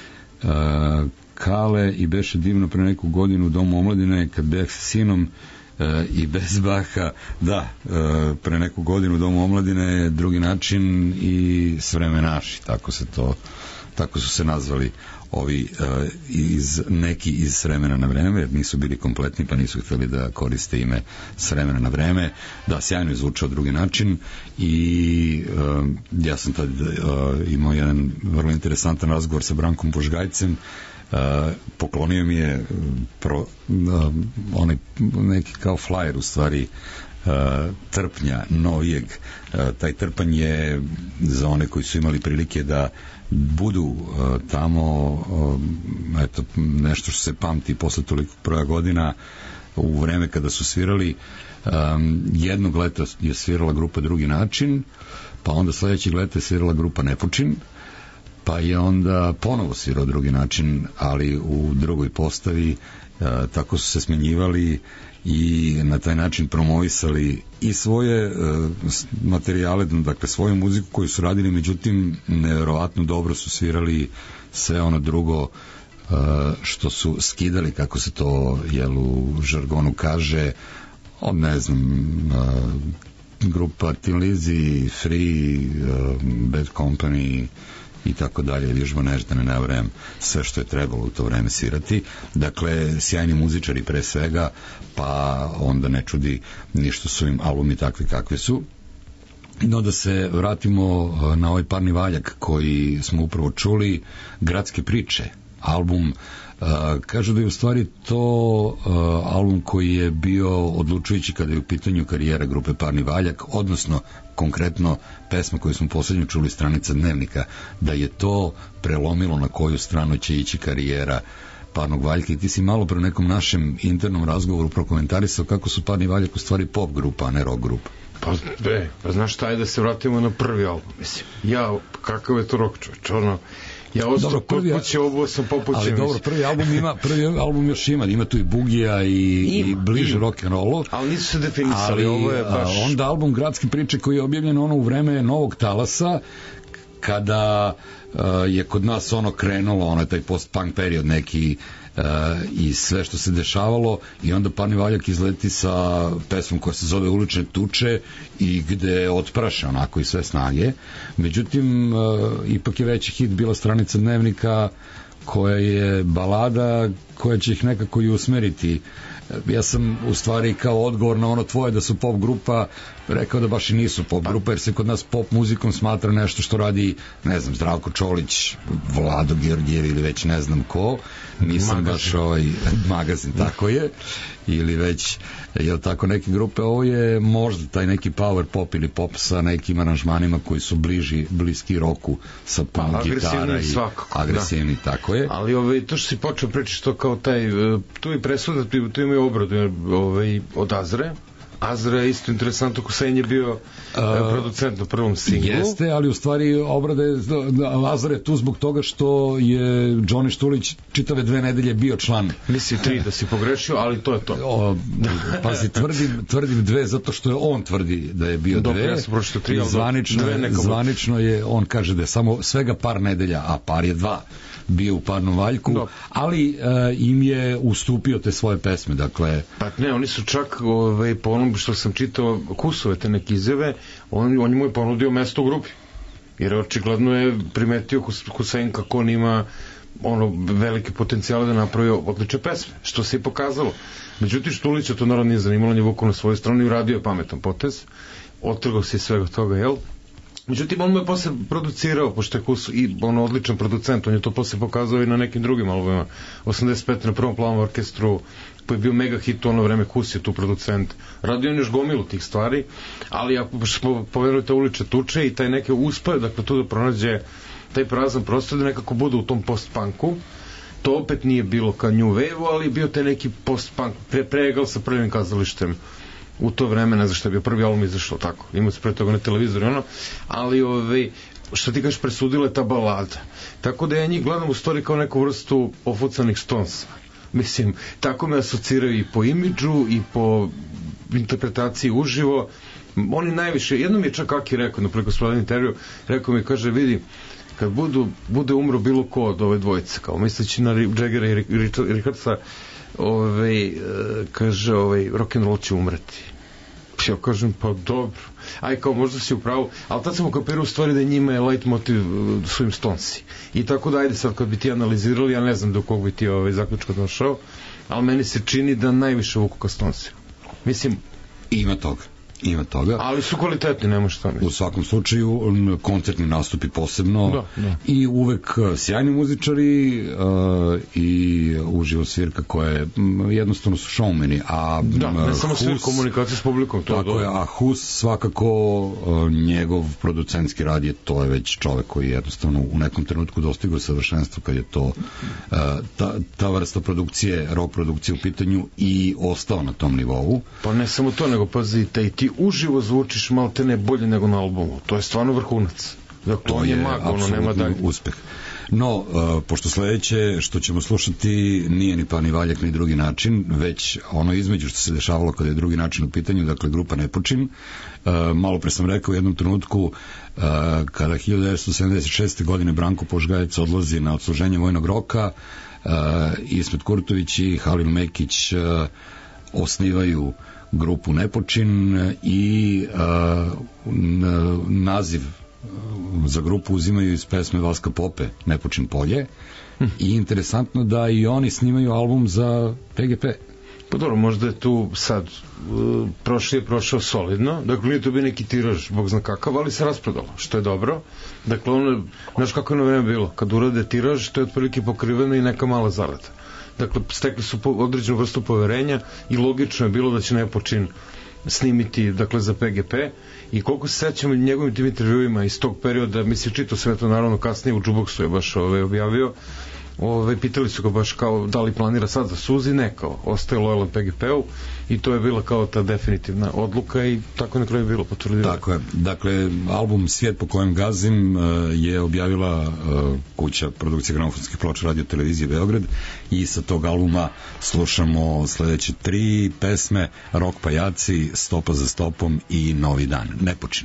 Kale, i beše divno pre neku godinu u Domu omladine, kad bejah sa sinom, i bez Baha. Da, pre neku godinu u Domu omladine je drugi način i Sremenaši, tako su se nazvali ovi neki iz vremena na vreme, jer nisu bili kompletni pa nisu hteli da koriste ime s vremena na vreme. Da, sjajno je zvučao drugi način i ja sam tad imao jedan vrlo interesantan razgovor sa Brankom Požgajcem. Poklonio mi je onaj neki kao flyer u stvari trpnja novijeg. Taj trpanj je za one koji su imali prilike da budu tamo, eto, nešto što se pamti posle toliko broja godina, u vreme kada su svirali. Jednog leta je svirala grupa Drugi način, pa onda sledećeg leta je svirala grupa Nepočin, pa je onda ponovo svirao Drugi način, ali u drugoj postavi. Tako su se smenjivali i na taj način promovisali i svoje materijale, dakle svoju muziku koju su radili, međutim neverovatno dobro su svirali sve ono drugo što su skidali, kako se to u žargonu kaže, od ne znam grupa Tin Lizzy, Free, Bad Company i tako dalje, vježba nešto, ne navrem sve što je trebalo u to vreme svirati. Dakle, sjajni muzičari pre svega, pa onda ne čudi ništo su im albumi takvi kakvi su. No, da se vratimo na ovaj parni valjak koji smo upravo čuli, Gradske priče, album. Kažu da je u stvari to album koji je bio odlučujući kada je u pitanju karijera grupe Parni valjak, odnosno konkretno pesma koju smo poslednju čuli, Stranica dnevnika, da je to prelomilo na koju stranu će ići karijera Parnog valjka. I ti si malo pre nekom našem internom razgovoru prokomentarisao kako su Parni valjak u stvari pop grupa, a ne rock grupa.
Pa znaš šta je, da se vratimo na prvi album, mislim. Kakav je to rock, čovječ, ja ostao kod kuće, obuo sam popuće.
Ali dobro, prvi album još ima tu i bugija i bliže rock'n'rollu.
Ali nisu se definisali, ovo je baš...
Onda album Gradske priče koji je objavljen u vreme Novog talasa, kada je kod nas krenulo, taj post-punk period neki, i sve što se dešavalo, i onda Parni valjak izleti sa pesmom koja se zove Ulične tuče i gde otpraše onako i sve snage. Međutim, ipak je veći hit bila Stranica dnevnika, koja je balada koja će ih nekako i usmeriti. Ja sam u stvari kao odgovor na ono tvoje da su pop grupa rekao da baš i nisu pop grupa, jer se kod nas pop muzikom smatra nešto što radi, ne znam, Zdravko Čolić, Vlado Georgijev ili već ne znam ko, nisam baš magazin, tako je, ili već, jel tako, neke grupe. Ovo je možda taj neki power pop ili pop sa nekim aranžmanima koji su bliski roku, sa puno gitara i agresivni, tako je.
Ali to što si počeo pričati, što kao taj, tu i presuda, tu imaju obradu od Azre. Azra je isto interesantno, Kusen je bio producent na prvom singlu.
Jeste, ali u stvari obrada je, Azra je tu zbog toga što je Džoni Štulić čitave 2 nedelje bio član.
Misli 3 da si pogrešio, ali to je to.
Pazi, tvrdim 2 zato što je on tvrdi da je bio 2.
Dobro, ja sam pročito 3,
zvanično je, on kaže da je samo svega par nedelja, a par je 2 bio u Parnom valjku, ali im je ustupio te svoje pesme, dakle...
Pa ne, oni su čak, po onom što sam čitao Kusove te neke izjave, on mu je ponudio mesto u grupi, jer očigledno je primetio Kusen kako on ima velike potencijale da napravi odlične pesme, što se i pokazalo. Međutim, Štulića to naravno nije zanimalo, on je vukao na svoju stranu i radio je pametan potez, otrgao se iz svega toga, jel? Međutim, on mu je posle producirao, pošto je Kus i odličan producent, on je to posle pokazao i na nekim drugim albumima. 85. na prvom plavom orkestru, pa je bio mega hit u ono vreme, Kus je tu producent. Radio on još gomilu tih stvari, ali ako smo poverili te Ulične tuče i taj neke uspeo, dakle, tu da pronađe taj prazan prostor, da nekako bude u tom post-punku. To opet nije bilo ka New Wave-u, ali bio taj neki post-punk, pregal sa prvim kazalištem u to vreme, ne znam što je bio prvi album izašao tako, imao se pre toga na televizoru, ali što ti kažeš, presudila je ta balada, tako da ja njih gledam u stvari kao neku vrstu ofucanih Stonesa, mislim, tako me asociraju i po imidžu i po interpretaciji uživo. Oni najviše, jednom je čak Aki rekao na prekospodan intervju, rekao mi, kaže, vidi, kad bude umro bilo ko od ove dvojice, kao misleći na Jaggera i Richardsa, kaže, rock'n'roll će umreti. Ja kažem, pa dobro, aj kao možda si u pravu, ali tad sam ukapirao u stvari da njima je light motiv su im Stonesi. I tako da, ajde sad kad bi ti analizirali, ja ne znam do kog bi ti zaključka došao, ali meni se čini da najviše vuku ka Stonesi. Mislim,
ima toga.
Ali su kvalitetni, nema šta mislim.
U svakom slučaju, koncertni nastupi posebno,
da.
I uvek sjajni muzičari i uživo svirka koja jednostavno su showmeni.
Ne samo svirka, komunikacija s publikom.
Tako je, a Hus svakako njegov producentski rad to je već čovek koji je jednostavno u nekom trenutku dostigao savršenstvo kad je to ta vrsta produkcije, rock produkcije u pitanju i ostao na tom nivou.
Pa ne samo to, nego pazite, i ti uživo zvučiš maltene bolje nego na albumu. To je stvarno vrhunac. Dakle,
to je apsolutno uspeh. No, pošto sledeće što ćemo slušati nije ni pa ni valjak ni drugi način, već ono između što se dešavalo kada je drugi način u pitanju, dakle grupa Nepočin. Malo pre sam rekao u jednom trenutku kada 1976. godine Branko Požgajac odlazi na odsluženje vojnog roka, Ismet Kurtović i Halil Mekić osnivaju grupu Nepočin i naziv za grupu uzimaju iz pesme Vaska Pope Nepočin polje i interesantno da i oni snimaju album za PGP.
Pa dobro, možda je tu sad prošao solidno, dakle nije to bio neki tiraž, bog zna kakav, ali se rasprodalo, što je dobro. Dakle, znaš kako je na vreme bilo, kad urade tiraž, to je otprilike pokriveno i neka mala zarada. Dakle, stekli su određenu vrstu poverenja i logično je bilo da će Nepočin snimiti, dakle, za PGP. I koliko se sećam njegovim tim intervjuima iz tog perioda, mislim, čitao sam to naravno kasnije u Jukeboxu je baš objavio, pitali su ga baš kao da li planira sad da suzi, ne, kao ostaje lojalan PGP-u i to je bila kao ta definitivna odluka i tako je na kraju bilo potvrdio.
Tako je, dakle album Svijet po kojem gazim je objavila kuća produkcije gramofonskih ploča Radio Televizije Beograd i sa tog albuma slušamo sledeće 3 pesme: Rok pajaci, Stopa za stopom i Novi dan. Nepočin.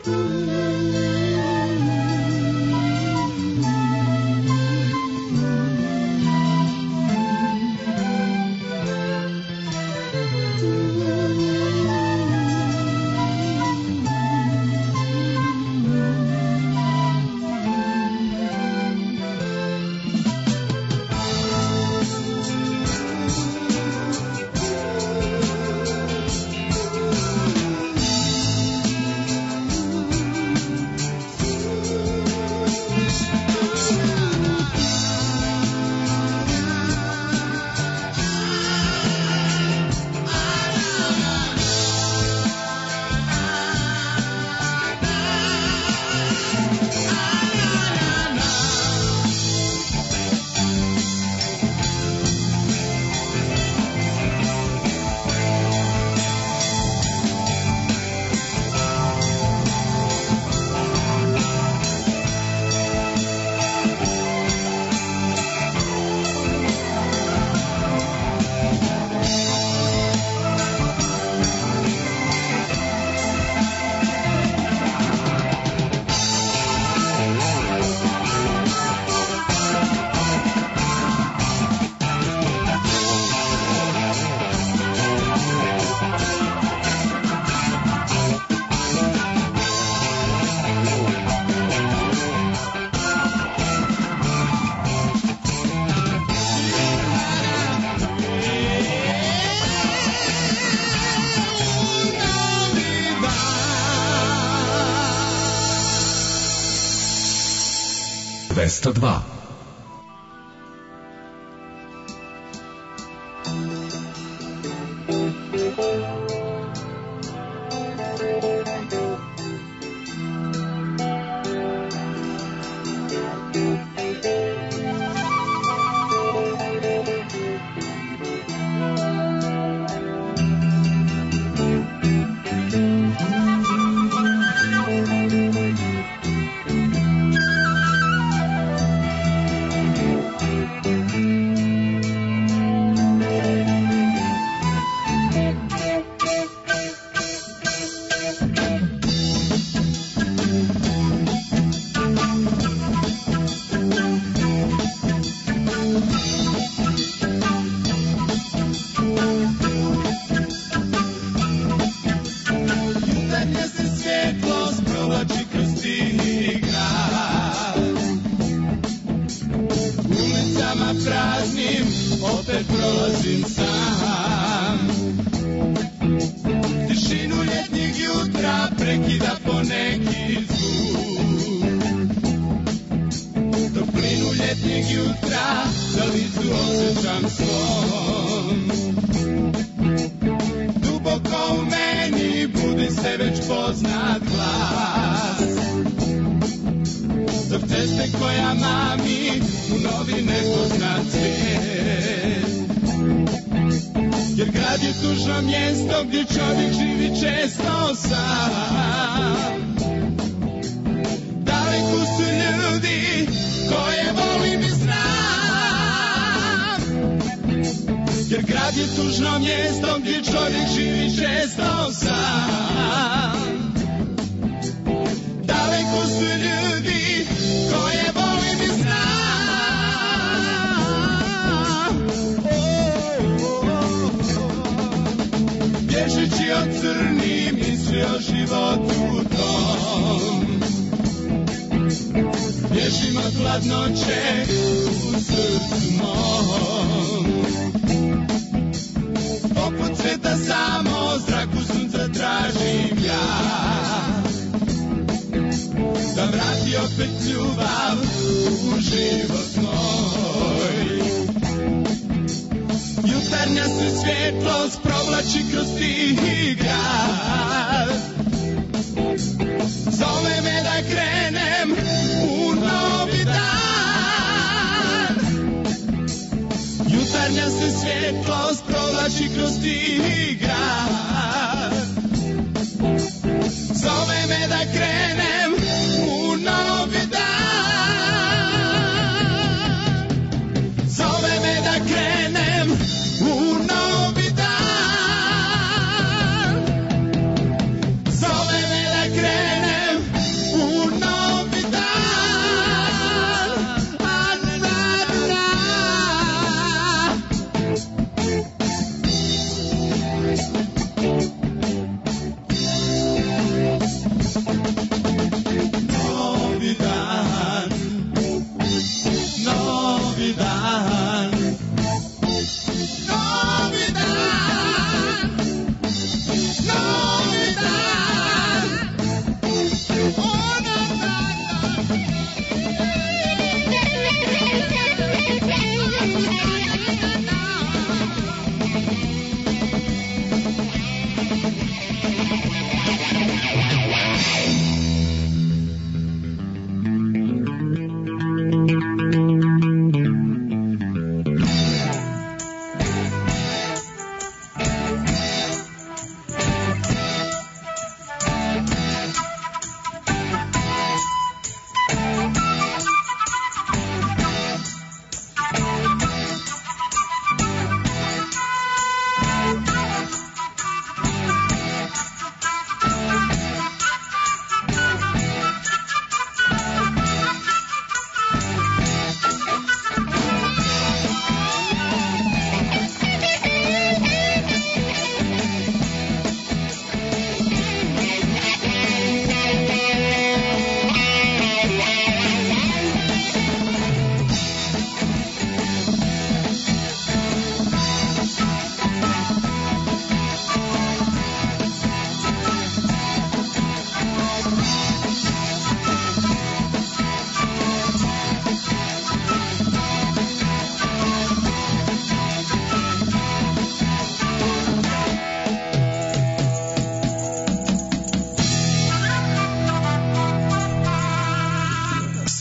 202.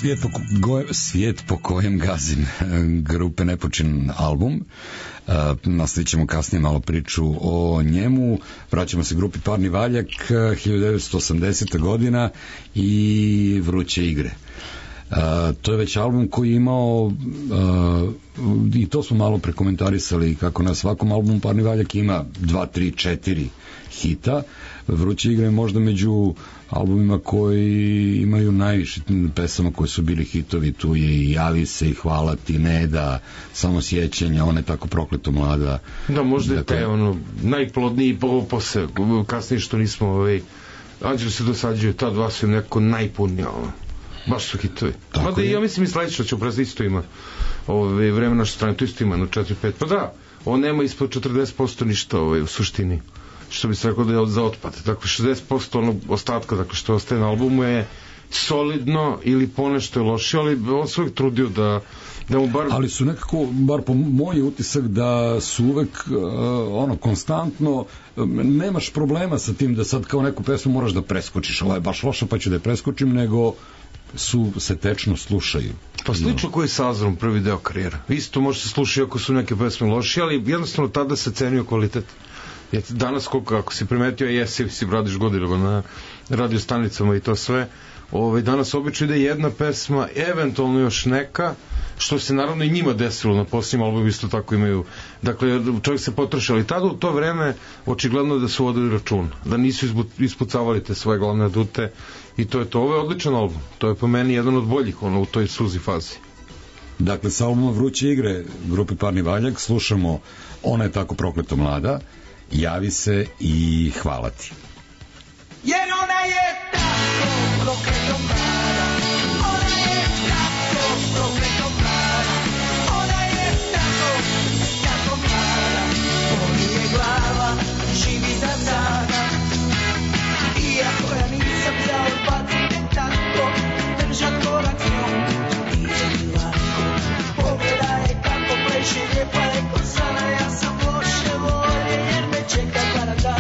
Svijet po kojem gazim grupe Nepočin album. Nastavit ćemo kasnije malo priču o njemu. Vraćamo se grupi Parni valjak, 1980. godina i Vruće igre. To je već album koji je imao i to smo malo prekomentarisali kako na svakom albumu Parni valjak ima 2, 3, 4 hita. Vruće igre je možda među albumima koji imaju najviše pesama koje su bili hitovi. Tu je i Javi se, i Hvala ti, Neda, Samo sjećanja, Ona je tako prokleto mlada.
Da, možda je taj najplodniji posle, kasnije što nismo Anđeli se dosađuju, ta dva su im neko najpunija, baš su hitovi. Mada ja mislim i sledeće što će upravo isto ima vreme naše strane, to isto ima na 4-5, pa da, on nema ispod 40% ništa u suštini, što bi se rekao da je za otpad. Dakle, 60% onog ostatka, dakle, što ostaje na albumu je solidno ili ponešto je loše, ali on se uvijek trudio da mu bar...
Ali su nekako, bar po moj utisak, da su uvek konstantno, nemaš problema sa tim da sad kao neku pesmu moraš da preskočiš, ovo je baš loša pa ću da je preskočim, nego se tečno slušaju.
Pa slično koji je sa Azorom prvi deo karijera. Isto može se slušati ako su neke pesme loše, ali jednostavno tada se cenio kvalitet. Danas, koliko, ako si primetio, si radiš godinu na radio stanicama i to sve, danas obično ide jedna pesma, eventualno još neka, što se naravno i njima desilo na posljednjim albumu, isto tako imaju, dakle čovjek se potroši, ali tada u to vreme očigledno da su vodili račun, da nisu ispucavali te svoje glavne adute i to je to. Ovo je odličan album, to je po meni jedan od boljih u toj suzi fazi.
Dakle, sa albuma Vruće igre grupe Parni valjak slušamo Ona je tako prokleto mlada, Javi se i Hvala ti.
Jer ona je tako prokleto mlada, ona je tako prokleto mlada, ona je tako mlada, boli je glava, živi za sada. Iako ja nisam za odbaciti tako, držat korak s njom, nije mi lako. Pogledaj kako pleše, lijepa je ko sada, ja sam loše volje jer me čeka paradan.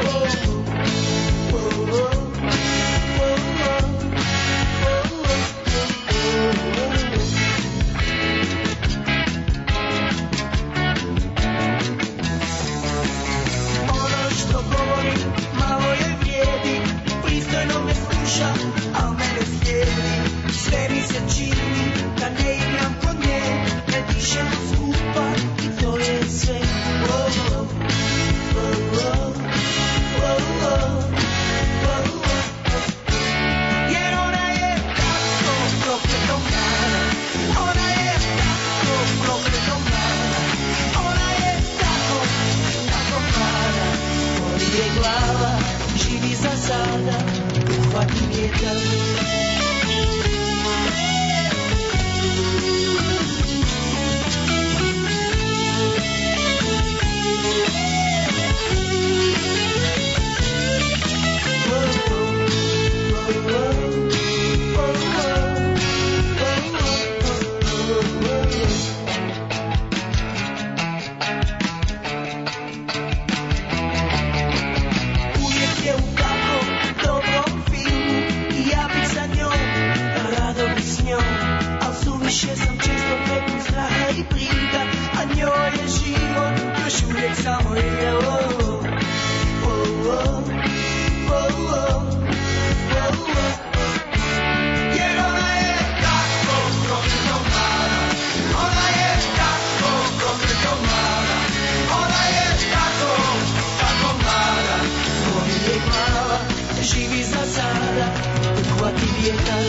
A mene slijedi, sve mi se čini da ne igram kod nje, ne dišem skupa i to je sve. Jer ona je tako prokleto mlada, ona je tako prokleto mlada, ona je tako mlada, boli je glava, živi za sada. Hvati vjetar. Uvijek je u kako dobrom filmu i ja bih sa njom, rado bih s njom, al suviše sam često prepun straha i briga, a njoj je život još uvijek samo igra. Jer ona je tako prokleto mlada, ona je tako prokleto mlada, ona je tako mlada, boli je glava, živi za sada, uhvati vjetar.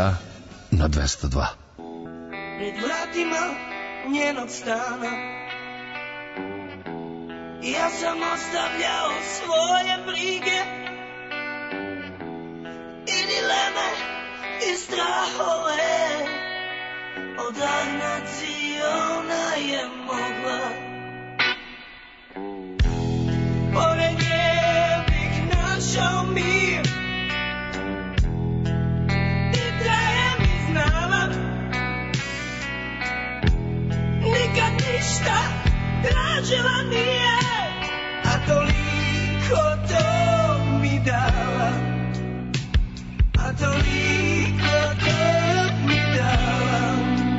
ja na 202.
Pred vratima njenog stana ja sam ostavljao svoje brige i dileme i strahove. Odagnati ona je mogla, pored nje bih našao mir i traje mi znala. Nikad ništa tražila nije, a toliko to mi dala, a toliko to mi dala.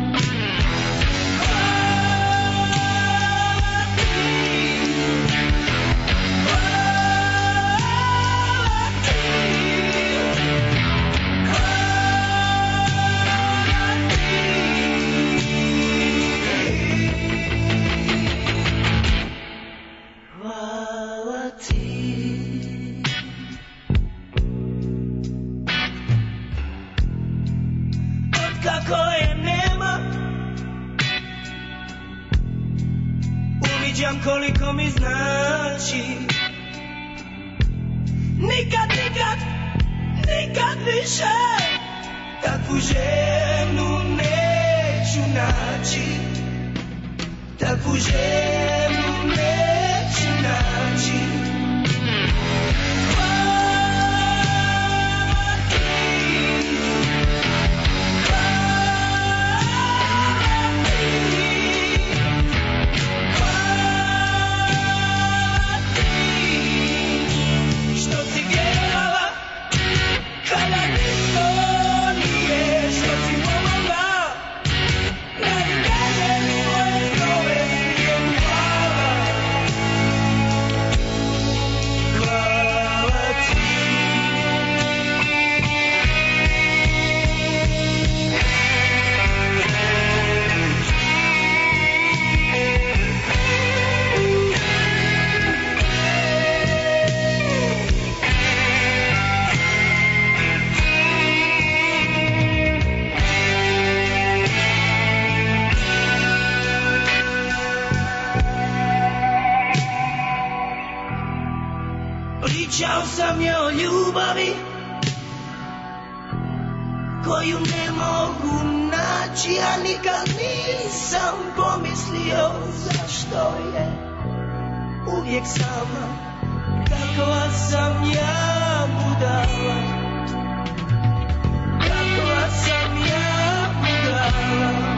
Koliko mi znači, nikad, nikad, nikad više takvu ženu neću naći, takvu ženu neću naći. Pričao sam je o ljubavi koju ne mogu naći, a nikad nisam pomislio zašto je uvijek sama, kakva sam ja budala, kakva sam ja budala.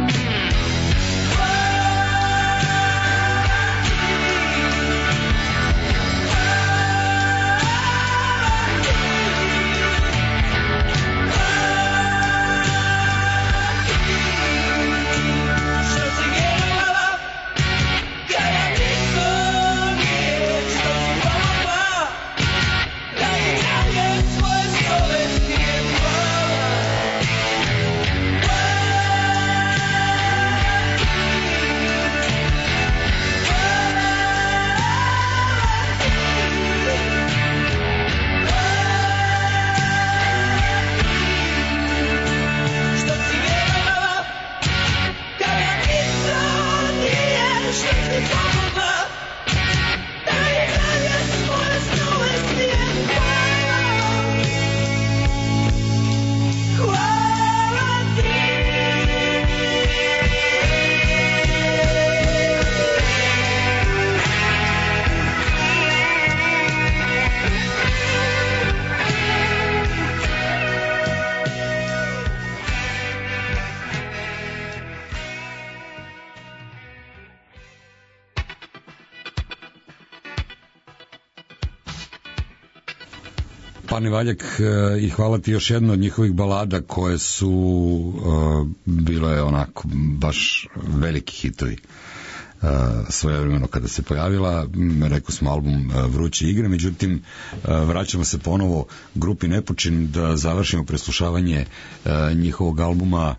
Pane Valjak, i hvala ti još jedno od njihovih balada koje su bile onako baš veliki hitovi svojevremeno kada se pojavila. Rekao smo album Vruće igre, međutim vraćamo se ponovo grupi Nepočin da završimo preslušavanje njihovog albuma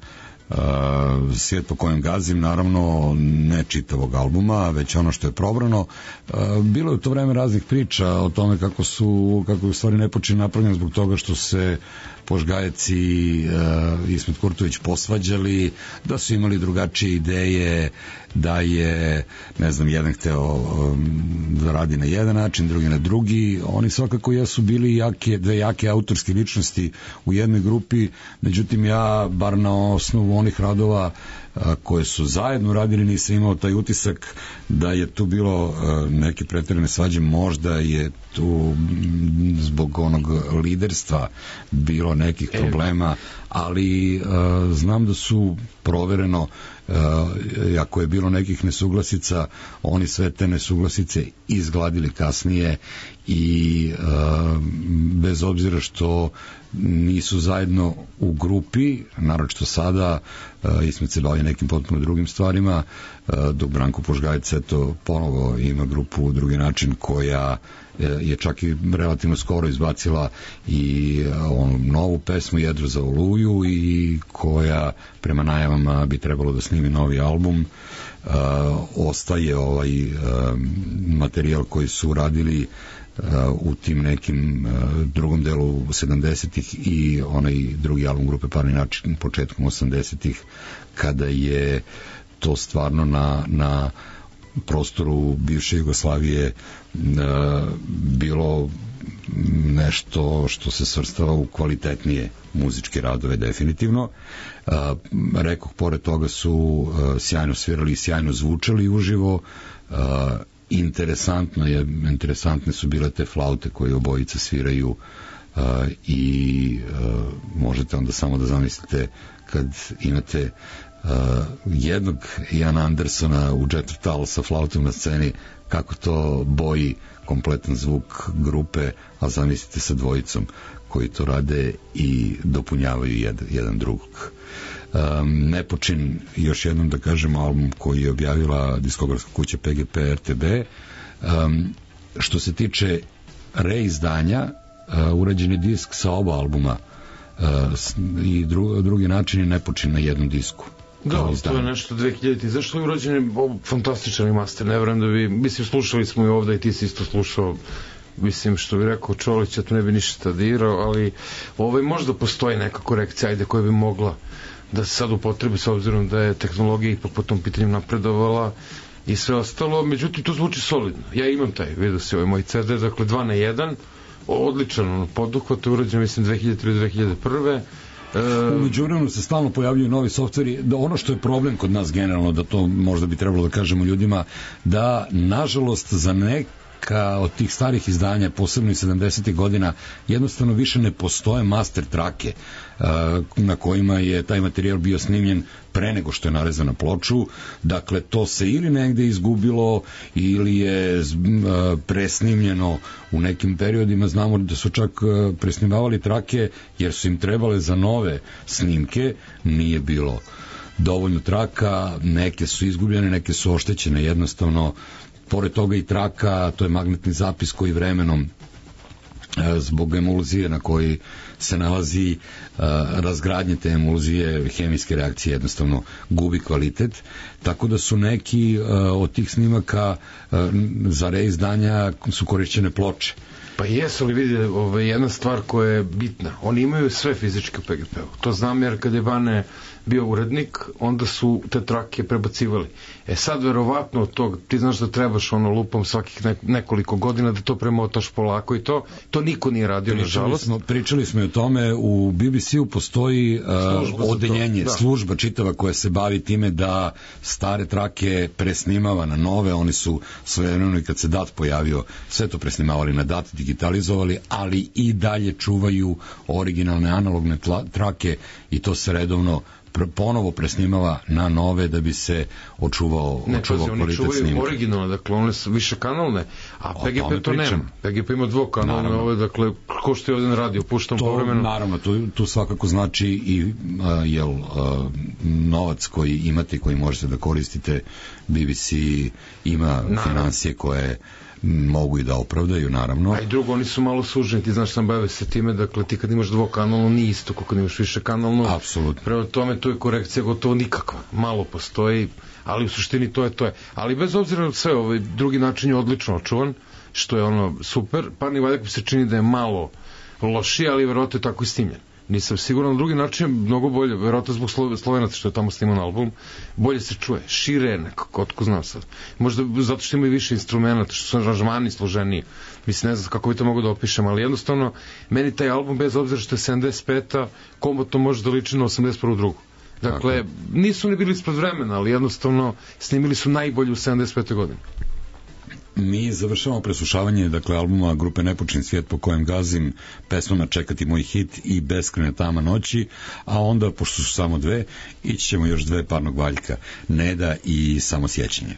Svijet po kojem gazim, naravno ne čitavog albuma, već ono što je probrano. Bilo je u to vreme raznih priča o tome kako je u stvari Nepočin napravljen zbog toga što se Požgajec i Ismet Kurtović posvađali, da su imali drugačije ideje, da je, ne znam, jedan hteo da radi na jedan način, drugi na drugi. Oni svakako jesu bili dve jake autorske ličnosti u jednoj grupi, međutim ja, bar na osnovu onih radova koje su zajedno radili, nisam imao taj utisak da je tu bilo neke preterane svađe. Možda je tu zbog onog liderstva bilo nekih problema, ali znam da su provereno, ako je bilo nekih nesuglasica, oni sve te nesuglasice izgladili kasnije i bez obzira što nisu zajedno u grupi, naročito sada, Ismet se bavi nekim potpuno drugim stvarima, dok Branko Požgajec ponovo ima grupu Drugi način, koja je čak i relativno skoro izbacila i onu novu pesmu Jedro za Oluju, i koja prema najavama bi trebalo da snimi novi album. Ostaje ovaj materijal koji su radili u tim nekim drugom delu 70-ih i onaj drugi album grupe Parni način početkom 80-ih, kada je to stvarno na prostoru bivše Jugoslavije bilo nešto što se svrstava u kvalitetnije muzičke radove, definitivno. Rekoh, pored toga su sjajno svirali i sjajno zvučali uživo. Interesantne su bile te flaute koje obojica sviraju i možete onda samo da zamislite kad imate jednog Jana Andersona u Jethro sa flautom na sceni, kako to boji kompletan zvuk grupe, a zamislite sa dvojicom koji to rade i dopunjavaju jedan drugog. Nepočin, još jednom da kažem, album koji je objavila diskografska kuća PGP RTB. Što se tiče reizdanja, urađen je disk sa oba albuma i drugi način je Nepočin na jednom disku.
Da, to je nešto 2000. Zašto je urađen je fantastičan master, ne vrem da bi, mislim, slušali smo i ovde i ti si isto slušao, mislim, što bi rekao Čolić, ja tu ne bi ništa dirao, ali možda postoji neka korekcija, ajde, koja bi mogla da se sad upotrebi, s obzirom da je tehnologija ipak po tom pitanju napredovala i sve ostalo, međutim to zvuči solidno. Ja imam taj, vidio si ovaj moj CD, dakle 2:1, odličan poduhvat, je urađen, mislim, 2003-2001.
Umeđu vremenu se stalno pojavljuju novi softveri. Ono što je problem kod nas generalno, da to možda bi trebalo da kažemo ljudima, da nažalost za neka od tih starih izdanja, posebno iz 70. godina, jednostavno više ne postoje master trake na kojima je taj materijal bio snimljen pre nego što je narezan na ploču. Dakle, to se ili negde izgubilo ili je presnimljeno u nekim periodima. Znamo da su čak presnimavali trake jer su im trebale za nove snimke, nije bilo dovoljno traka, neke su izgubljene, neke su oštećene jednostavno. Pored toga i traka, to je magnetni zapis koji vremenom zbog emulzije na koji se nalazi razgradnje te emulzije, hemijske reakcije, jednostavno gubi kvalitet, tako da su neki od tih snimaka za reizdanja su korišćene ploče.
Pa jesu li vidi, jedna stvar koja je bitna, oni imaju sve fizičke PGP-u, to znam jer kad je Bane bio urednik, onda su te trake prebacivali. Sad verovatno od tog, ti znaš da trebaš lupom svakih nekoliko godina da to premotaš polako i to niko nije radio, nažalost.
Pričali smo o tome, u BBC-u postoji odeljenje, služba čitava koja se bavi time da stare trake presnimava na nove, oni su svojevremeno i kad se DAT pojavio, sve to presnimavali na DAT, digitalizovali, ali i dalje čuvaju originalne analogne trake i to se redovno ponovo presnimava na nove da bi se očuvao kvalitet snimka.
Oni čuvaju originalne, dakle one su više kanalne, a PGP to nema. PGP ima dvokanalne, dakle, ko što je ovdje na radio, puštam povremeno.
Naravno, tu svakako znači i novac koji imate, koji možete da koristite. BBC ima financije koje mogu i da opravdaju, naravno.
A i drugo, oni su malo suženi, ti znaš sam bave se time, dakle ti kad imaš dvokanalno nije isto kako kad imaš više kanalno.
Apsolutno.
Prema tome tu je korekcija gotovo nikakva, malo postoji, ali u suštini to je. Ali bez obzira na sve, ovaj drugi način je odlično očuvan, što je ono super. Parni valjak mi se čini da je malo lošiji, ali verovatno je tako i snimljen. Nisam siguran, drugi način je mnogo bolje, verovatno zbog Slovenaca što je tamo sniman album, bolje se čuje, šire je nekako, otko znam sad. Možda zato što ima i više instrumenta, što su aranžmani složeniji. Mislim, ne znam kako bi to mogu da opišem, ali jednostavno, meni taj album, bez obzira što je 75-a, komotno može da liči na 81. drugu. Dakle, nisu ni bili ispred vremena, ali jednostavno snimili su najbolje u 75. godini.
Mi završavamo preslušavanje, dakle, albuma grupe Nepočin svijet po kojem gazim, pesmama Čekati moj hit i Beskrajna tama noći, a onda, pošto su samo dve, ići ćemo još dve Parnog valjka, Neda i Samosjećanje.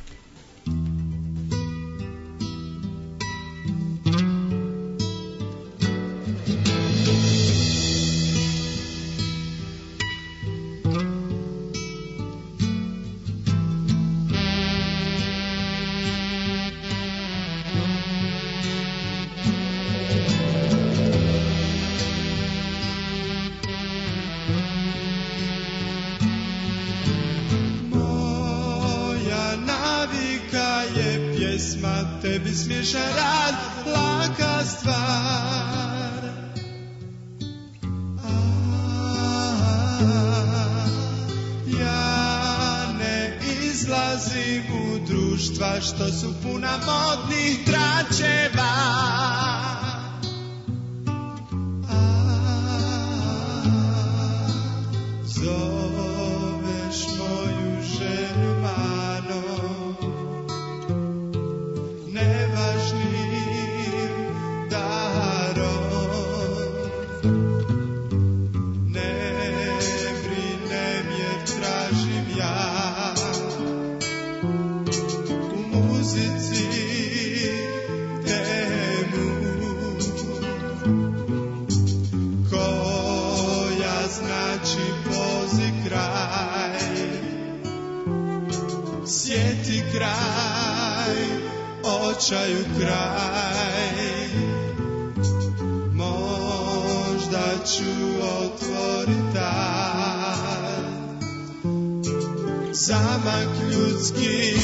Tebi smiješan rad, laka stvar. Ja ne izlazim u društva što su puna modnih tračeva. Zoveš moju želju mano, kraj, očaju kraj, možda ću otvoriti tad, zamak ljudski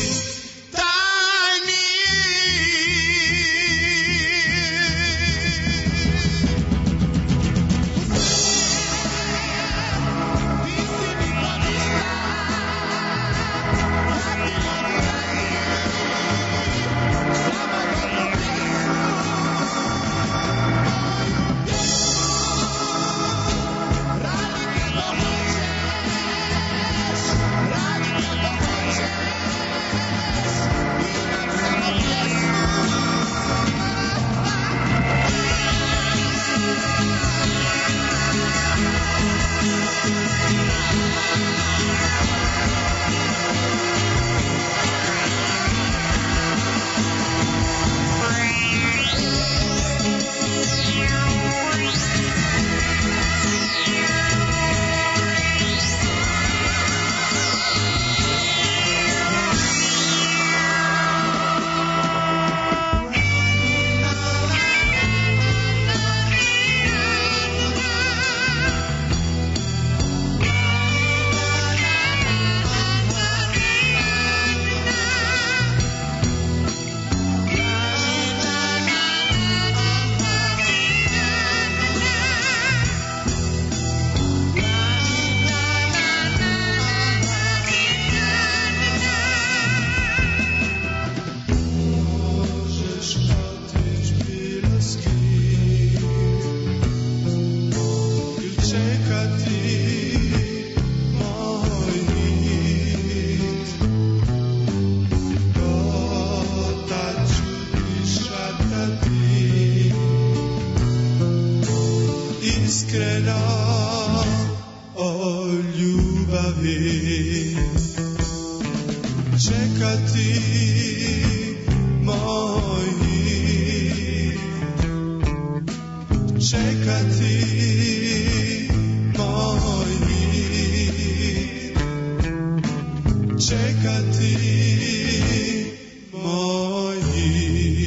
čekati moj hit.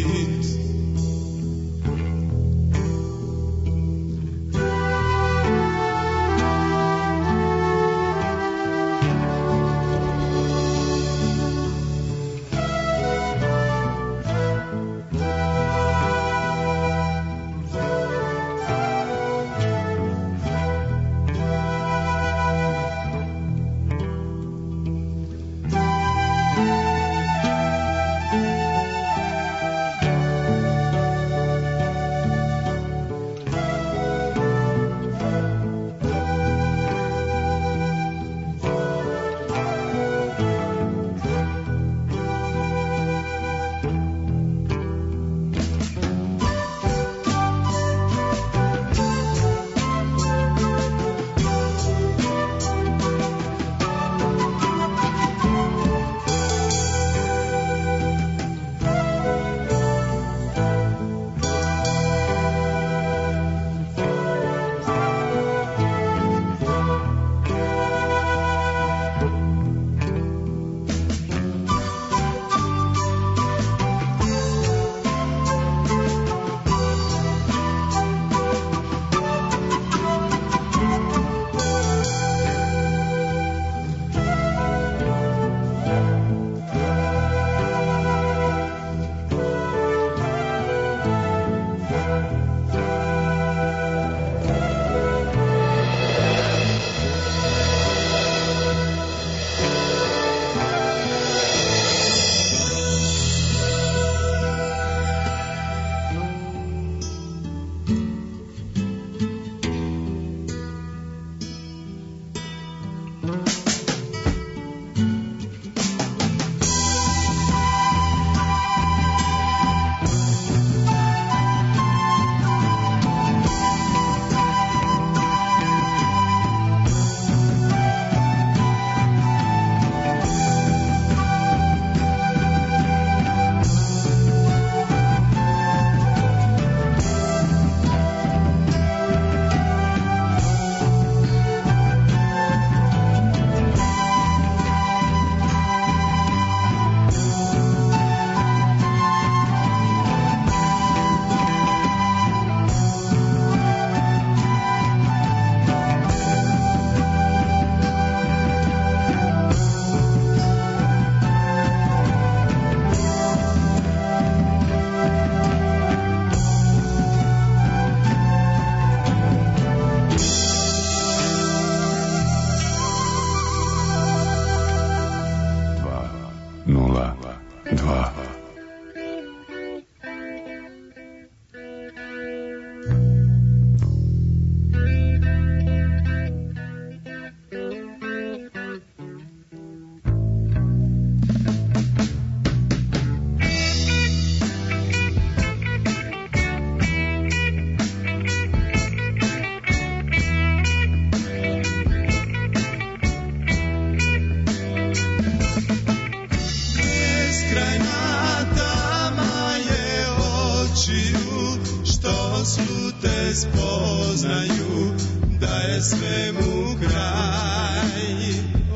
čuju, što slute spoznaju, da je svemu kraj.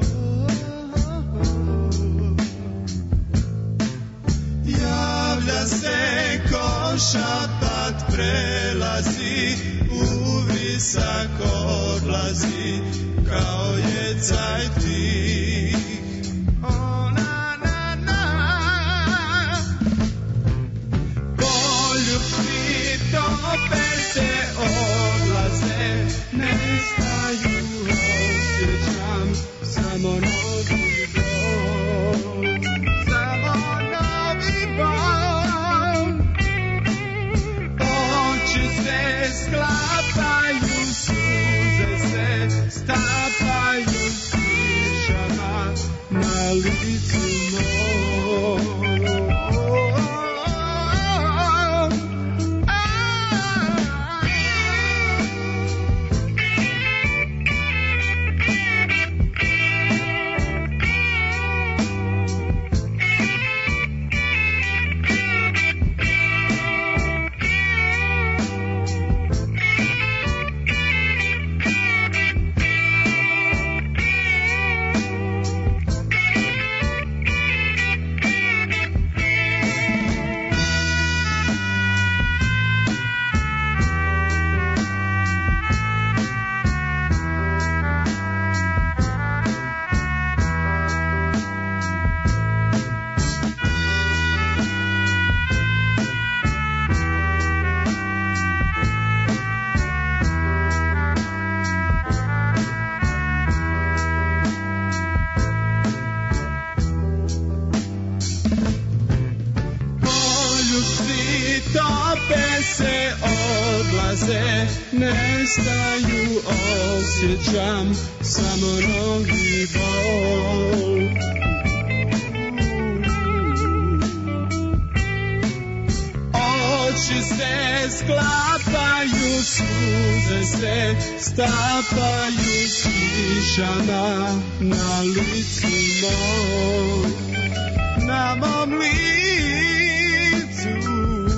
Javlja se ko šapat prelazi, uvisak odlazi, kao je cajtih. Poljubci tope se odlaze, nestaju, osjećam samo novi bol, samo novi bol. Oči se sklapaju, suze se stapaju kišama na licu mom. Nestaju, osjećam samo novi bol. Oči se sklapaju, suze se stapaju kišama na licu mom, na mom licu.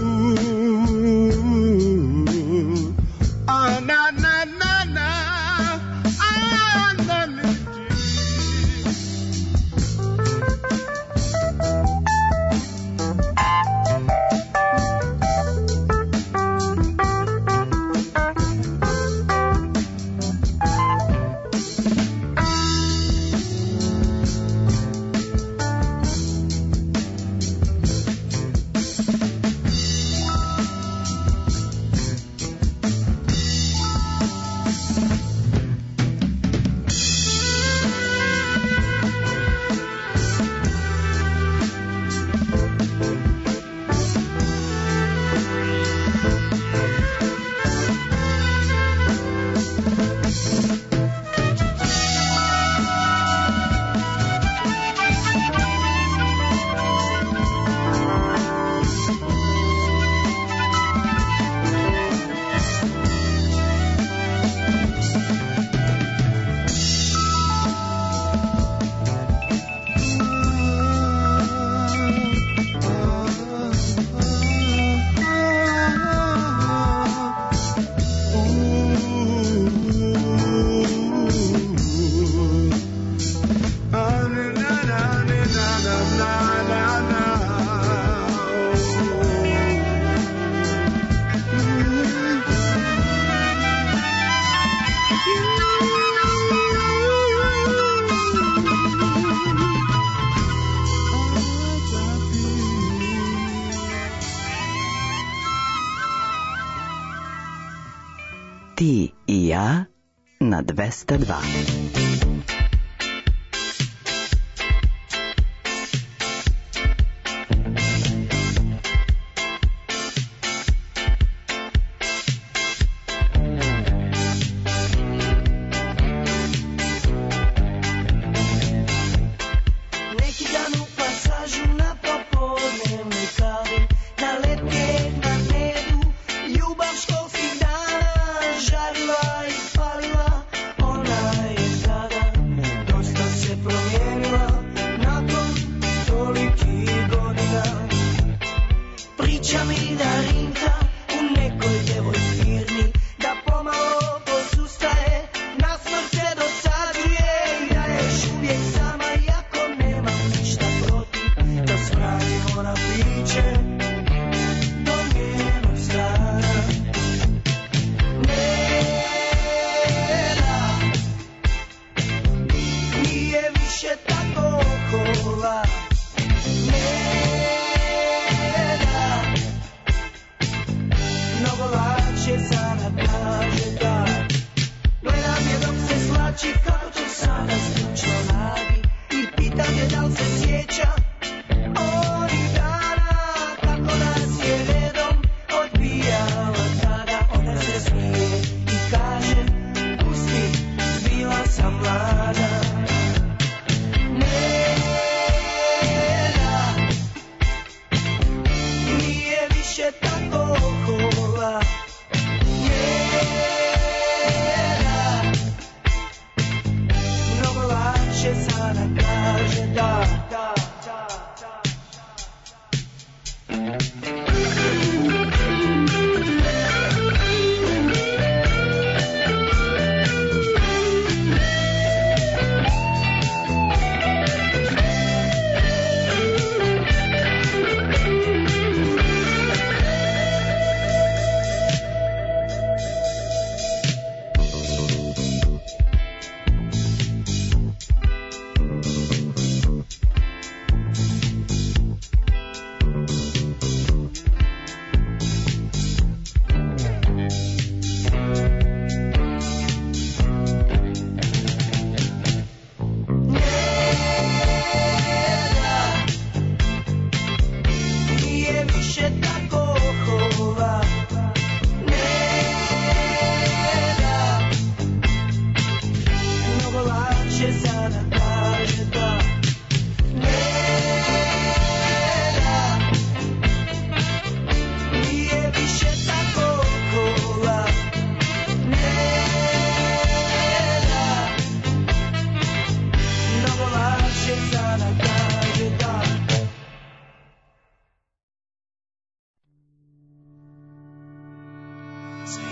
Na na na na, na na.
Ti i ja na 202.
Ljubav školskih dana žarila i palila, ona je tada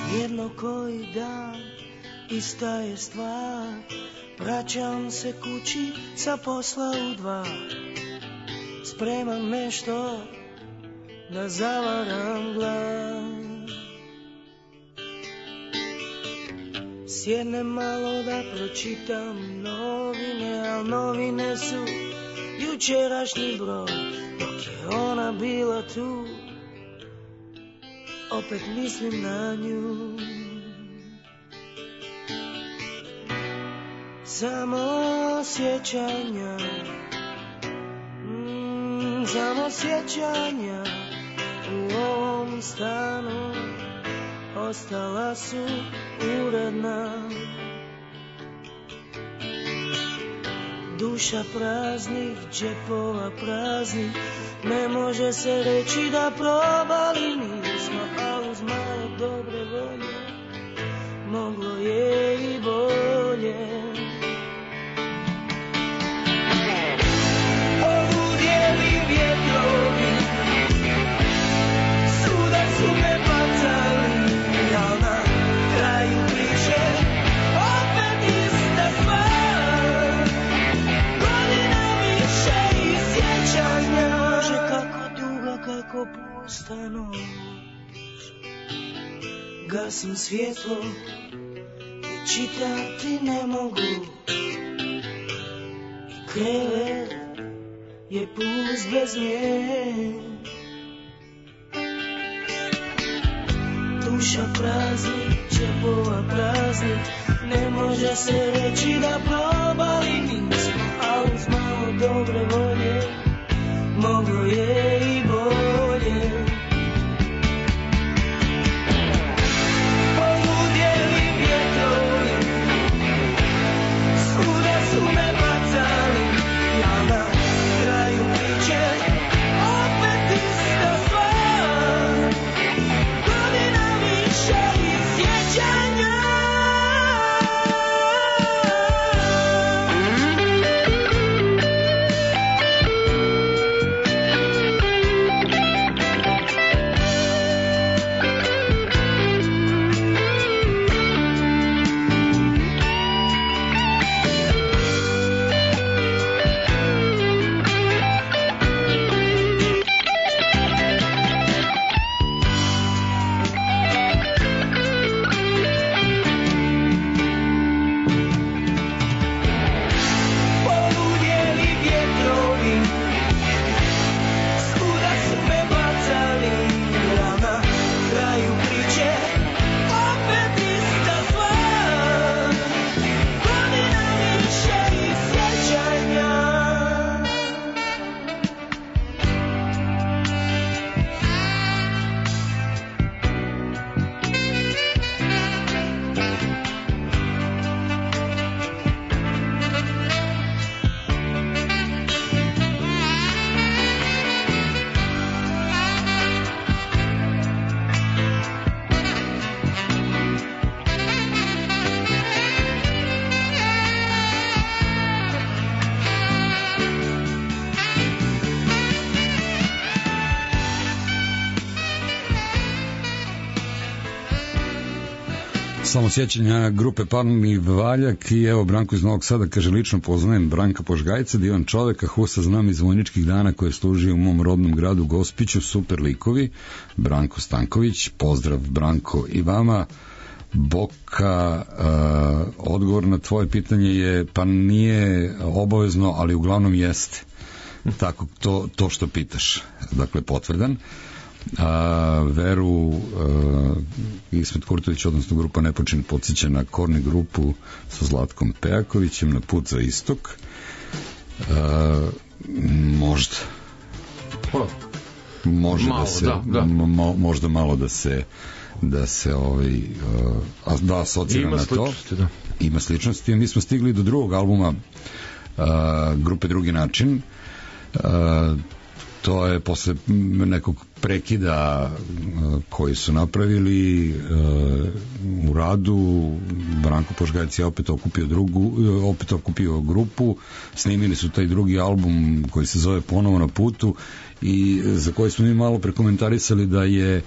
Jedno koji dan ista je stvar, vraćam se kući sa posla u 2, spremam nešto da zavaram glad. Sjednem malo da pročitam novine, al novine su jučerašnji broj. Dok je ona bila tu, opet mislim na nju. Samo sjećanja, samo sjećanja u ovom stanu ostala su uredna. Duša praznih, džepova praznih, ne može se reći da probali nismo, a uz malo dobre volje moglo je i bolje. Poludjeli vjetrovi, svuda su me bacali, al na kraju priče opet ista stvar. Godina više i sjećanja, može kako duga, kako pusta noć. Gasim svjetlo i čitati ne mogu, i krevet je pust bez nje. Duša prazni, džepova prazni, ne može se reći da probali nismo, a uz malo dobre volje moglo je i bolje. Poludjeli vjetrovi, svuda su me bacali, ja na kraju priče opet ista stvar. Godina više i sjećanja.
Samo sjećanja grupe Parni Valjak i evo Branko iz Novog Sada kaže lično poznajem Branka Požgajca, divan čoveka, Husa znam iz vojničkih dana koje je služio u mom rodnom gradu Gospiću, super likovi. Branko Stanković, pozdrav Branko i vama. Boka, odgovor na tvoje pitanje je pa nije obavezno, ali uglavnom jeste. Tako to što pitaš, dakle potvrdan. Veru Ismet Kurtović, odnosno grupa Nepočin podsjeća na Korni grupu sa Zlatkom Pejakovićem na Put za istok. Možda malo, da se možda malo da se da asocira na to. Da. Ima sličnosti. Mi smo stigli do drugog albuma grupe Drugi način. To je posle nekog prekida koji su napravili u radu, Branko Požgajac je opet okupio grupu, snimili su taj drugi album koji se zove Ponovo na putu i za koji smo mi malo prekomentarisali da je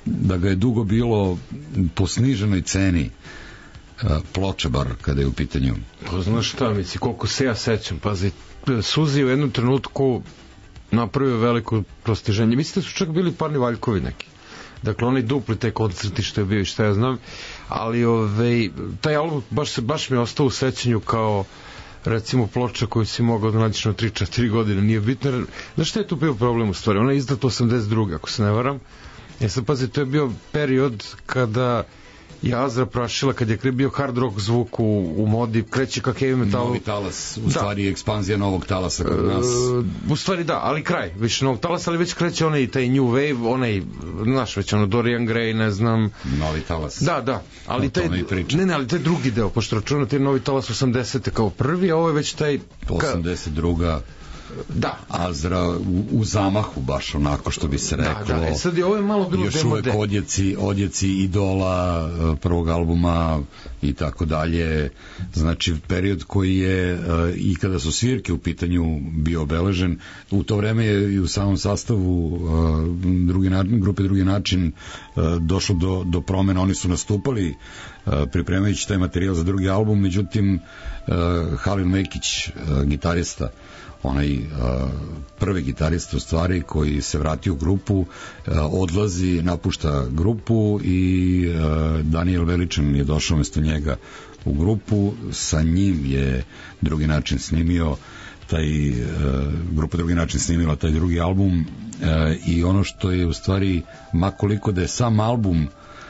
da ga je dugo bilo po sniženoj ceni ploča, bar kada je u pitanju.
Pa znaš šta, misli, koliko se ja sećam, pazi, Suzi u jednom trenutku napravio veliko prostiženje. Mislite da su čak bili parni valjkovi neki. Dakle, onaj dupli te koncerti što je bio i šta ja znam, ali taj album baš mi je ostao u sećanju kao recimo ploča koju si mogao da nađeš na 3-4 godine, nije bitno. Znaš šta je tu bio problem u stvari? Ona je izdata 82. ako se ne varam. Sad pazi, to je bio period kada je Azra prašila, kad je bio hard rock zvuk u modi, kreće ka heavy metalu.
Novi talas, u stvari ekspanzija novog talasa kod nas.
U stvari da, ali kraj, više novog talasa, ali već kreće onaj taj new wave, onaj, znaš, već ono Dorian Gray, ne znam.
Novi talas.
Da, ali ali taj drugi deo, pošto računa taj novi talas 80. kao prvi, a ovo je već taj
82.
Da.
Azra u zamahu, baš onako što bi se reklo.
Da. Sad je ovo je malo bilo
još uvek odjeci idola prvog albuma i tako dalje. Znači period koji je i kada su svirke u pitanju bio obeležen. U to vreme je i u samom sastavu grupe Drugi način došlo do promena. Oni su nastupali pripremajući taj materijal za drugi album, međutim Halil Mekić, gitarista, onaj prvi gitarista u stvari koji se vratio u grupu, odlazi, napušta grupu i Daniel Veličan je došao umesto njega u grupu. Sa njim je Drugi način snimio grupa Drugi način snimila taj drugi album i ono što je u stvari, makoliko da je sam album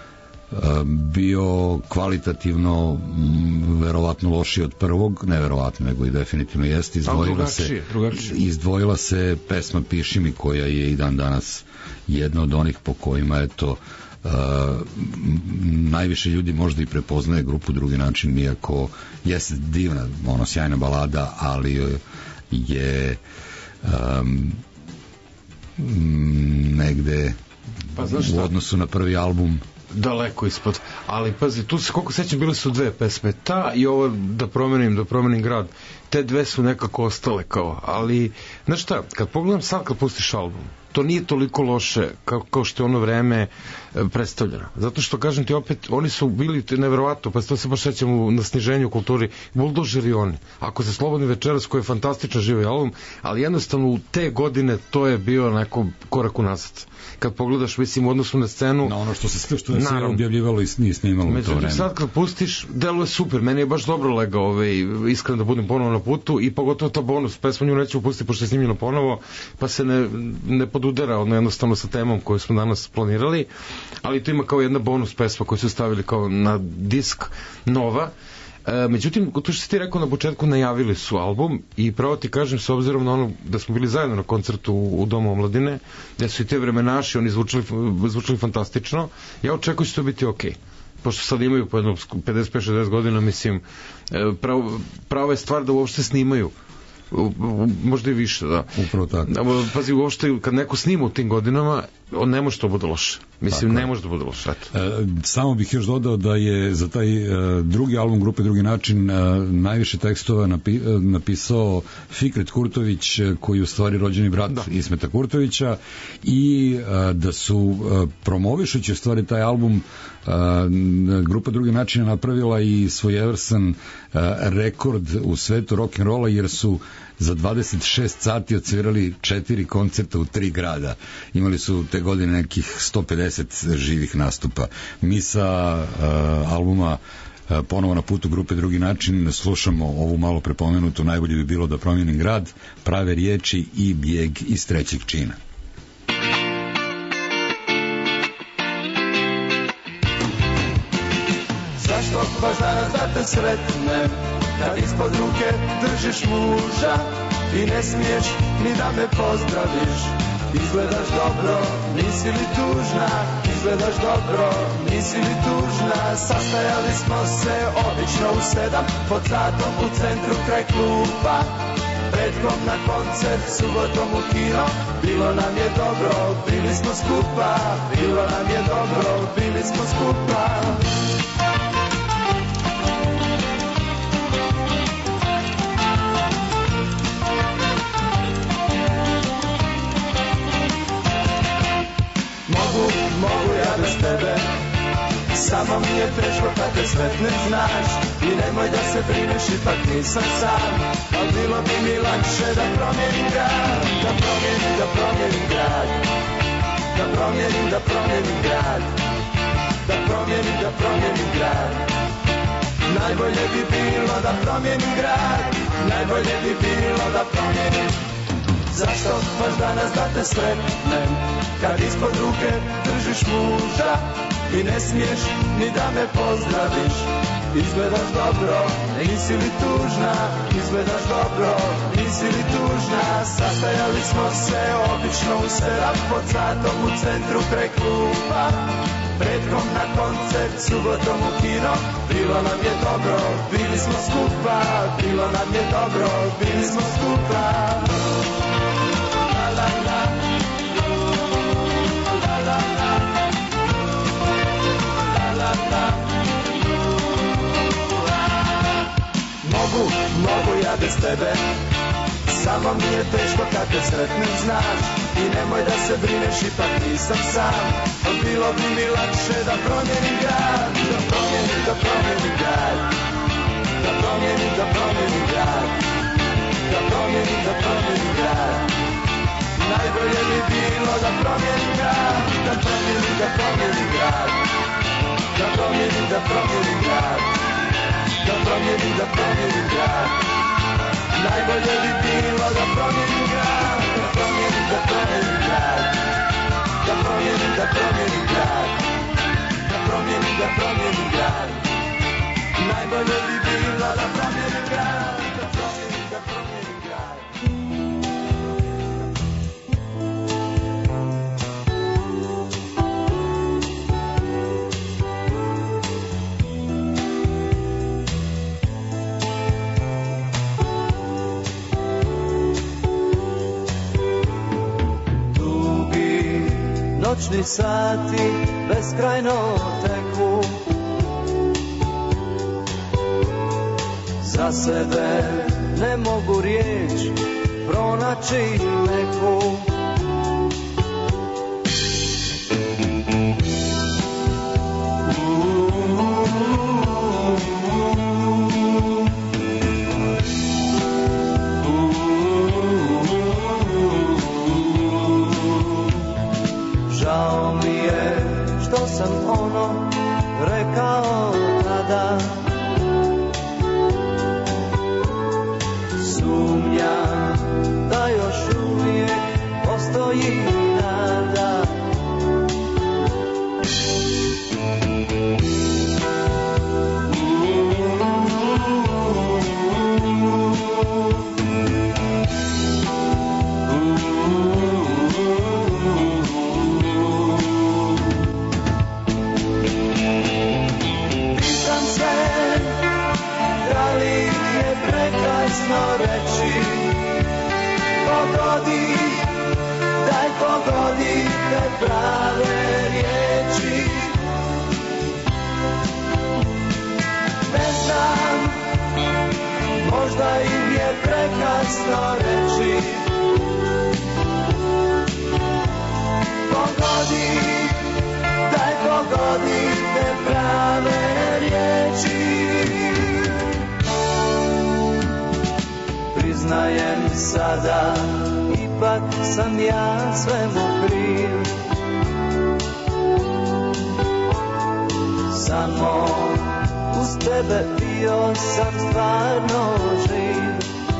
bio kvalitativno verovatno lošiji od prvog, ne verovatno, nego i definitivno jeste, izdvojila se pesma Piši mi, koja je i dan danas jedna od onih po kojima je to najviše ljudi možda i prepoznaje grupu Drugi način, iako jeste divna, sjajna balada, ali je negde u odnosu na prvi album
daleko ispod, ali pazi, tu se koliko sećam, bile su dve pesme, ta i ovo da promenim grad, te dve su nekako ostale kao, ali znaš šta, kad pogledam sad, kad pustiš album, to nije toliko loše kao što je ono vreme predstavljeno, zato što kažem ti opet, oni su bili neverovatno, pa to se baš sećam na sniženju u kulturi, buldožeri oni, ako se Slobodni večeras, koji je fantastičan živi album, ali jednostavno u te godine to je bio neko korak unazad. Kad pogledaš, mislim, u odnosu na scenu,
na ono što se objavljivalo i snimalo u to vreme.
Sad kad pustiš, deluje super, meni je baš dobro legao, iskreno da budem ponovo na putu, i pogotovo ta bonus pesma, nju neću pustiti pošto je snimljeno ponovo, pa se ne podudara jednostavno sa temom koju smo danas planirali, ali to ima kao jedna bonus pesma koju su stavili kao na disk nova. Međutim, to što si ti rekao na početku, najavili su album i pravo ti kažem, s obzirom na ono da smo bili zajedno na koncertu u Domu omladine, gde su i te vremenaši, oni zvučali fantastično, ja očekujem će to biti okej. Pošto sad imaju po jedno 55-60 godina, mislim, prava je stvar da uopšte snimaju, možda i više, da.
Upravo tako.
Pazi, uopšte, kad neko snima u tim godinama, on ne može to bude loše. Mislim, ne može da bude loše.
Samo bih još dodao da je za taj drugi album grupe Drugi način najviše tekstova napisao Fikret Kurtović, koji je u stvari rođeni brat Ismeta Kurtovića, i da su promovišući u stvari taj album, grupa Drugi način je napravila i svojevrsan rekord u svetu rock'n'rolla, jer su za 26 sati odsvirali 4 koncerta u 3 grada. Imali su te godine nekih 150 živih nastupa. Mi sa albuma ponovo na putu grupe Drugi način slušamo ovu malo prepomenutu Najbolje bi bilo da promijenim grad, Prave riječi i Bijeg iz trećeg čina.
Zašto baš danas da te sretnem, kad ispod ruke držiš muža i ne smiješ ni da me pozdraviš? Izgledaš dobro, nisi li tužna? Izgledaš dobro, nisi li tužna? Sastajali smo se obično u 7, pod satom u centru kraj kluba. Petkom na koncert, subotom u kino, bilo nam je dobro, bili smo skupa. Bilo nam je dobro, bili smo skupa. Mogu ja da Samo mi je teško kad te sretnem, znaš, i nemoj da se brineš, ipak nisam sam. Al bilo bi mi lakše da promijenim grad, da promijenim grad, da promijenim grad, da promijenim grad. Najbolje bi bilo da promijenim grad, najbolje bi bilo da promijenim. Zašto baš danas da te sretnem, kad ispod ruke držiš muža i ne smiješ ni da me pozdraviš? Izgledaš dobro, nisi li tužna, izgledaš dobro, nisi li tužna. Sastajali smo se obično u 7 pod satom u centru kraj kluba, petkom na koncert, subotom u kino. Bilo nam je dobro, bili smo skupa, bilo nam je dobro, bili smo skupa. La la la, la la la, la la la. Mogu ja bez tebe, samo mi je teško kad te sretnem, znaš, i nemoj da se brineš, ipak nisam sam. Al bilo bi mi lakše da promijenim grad, da promijenim grad, da promijenim grad, da promijenim grad. Najbolje bi bilo da promijenim grad, da promijenim grad, da promijenim grad, da promijenim grad. Najbolje bi bilo da promijenim grad, da promijenim grad, da promijenim grad, da promijenim grad. Najbolje bi bilo da promijenim grad, da promijenim grad.
Noćni sati beskrajno teku, za sebe ne mogu riječ pronaći neku. Žao mi je što sam ono rekao tada, sumnjam da još uvijek postoji nada. Reći, pogodi, daj pogodi te prave riječi. Ne znam, možda im je prekasno reći. Pogodi, daj pogodi te prave riječi. Priznajem sada, ipak sam ja svemu kriv. Samo uz tebe bio sam stvarno živ.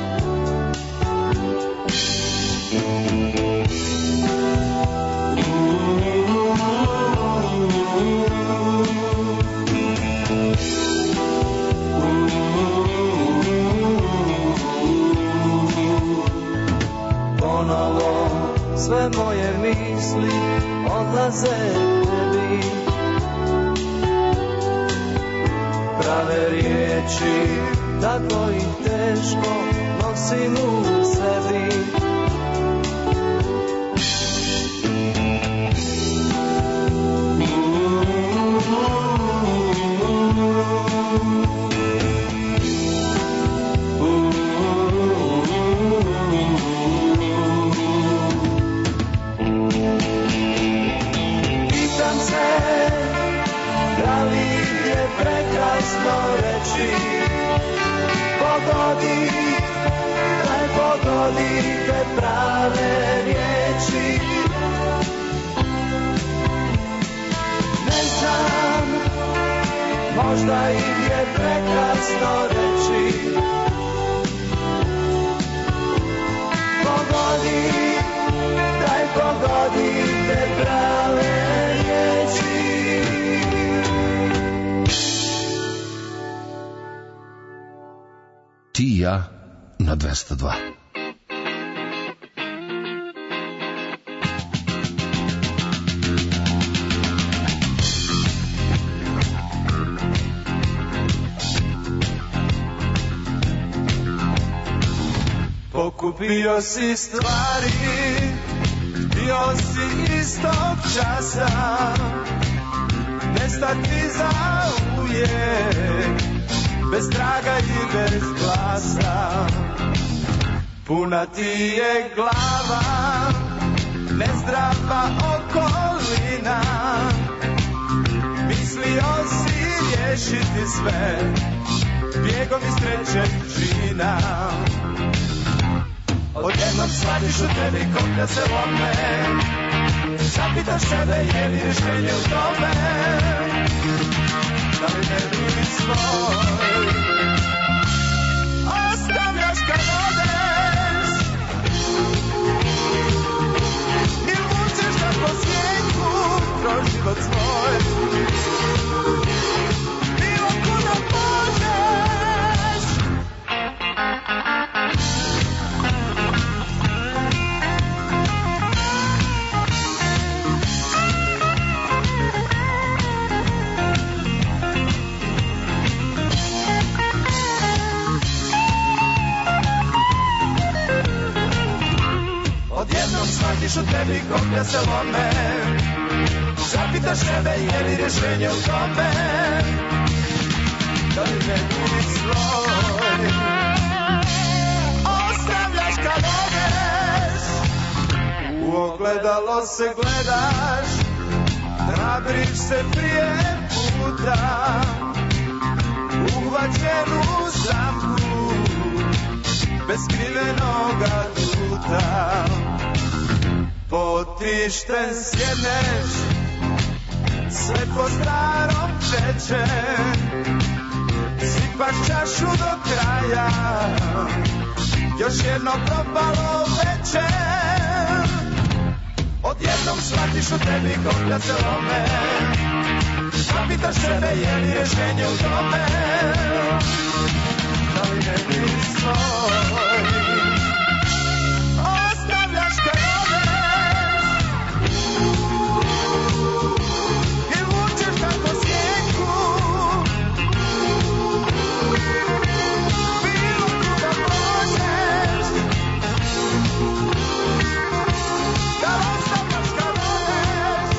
Ponovo sve moje misli odlaze tebi. Prave riječi, tako ih teško nosim u sebi. li je prekrasno reći pogodi, daj pogodi te prave riječi. Ne znam, možda im je prekrasno reći pogodi, daj pogodi te prave riječi.
Ti i ja na 202.
Pokupio si stvari, bio si istog časa, nestati za uvijek, bez traga i bez glasa. Puna ti je glava, nezdrava okolina, mislio si riješiti sve, bijegom iz trećeg čina. Odjednom shvatiš u tebi koplja se lome, zapitaš sebe je li rješenje u tome, da li ne drugi svoj ostavljaš kad odeš, i vučeš da po svijetu kroz život svoj, bilo kuda pođeš. Odjednom shvatiš u tebi koplja se lome, zapitaš sebe je li rješenje u tome, da li ne drugi svoj ostavljaš kad odeš. U ogledalo se gledaš, hrabriš se prije puta, uhvaćen u zamku bez skrivenoga duta. Potišten sjedneš, sve po starom teče, sipaš čašu do kraja, još jedno propalo veče. Odjednom shvatiš u tebi koplja se lome, zapitaš sebe je li rješenje u tome, da li ne bi svoj ostavljaš kad odeš, i vučeš da po svijetu, bilo kuda pođeš, da ostavljaš kad odeš.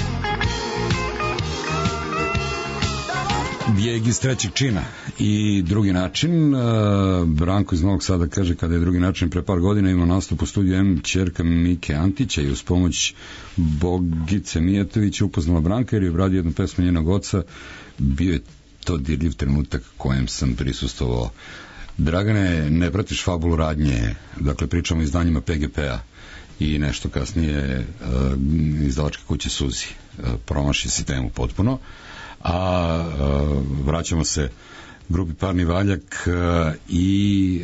Bijeg iz trećeg čina i drugi način. Branko iz Novog Sada kaže kada je drugi način pre par godina imao nastup u studiju M ćerka Mike Antića i uz pomoć Bogice Mijatovića upoznala Branka jer je obradio jednu pesmu njenog oca. Bio je to dirljiv trenutak kojem sam prisustvovao. Dragane, ne pratiš fabulu radnje, dakle pričamo o izdanjima PGP-a i nešto kasnije izdavačke kuće Suzi. Promaši si temu potpuno. A vraćamo se grupi Parni valjak i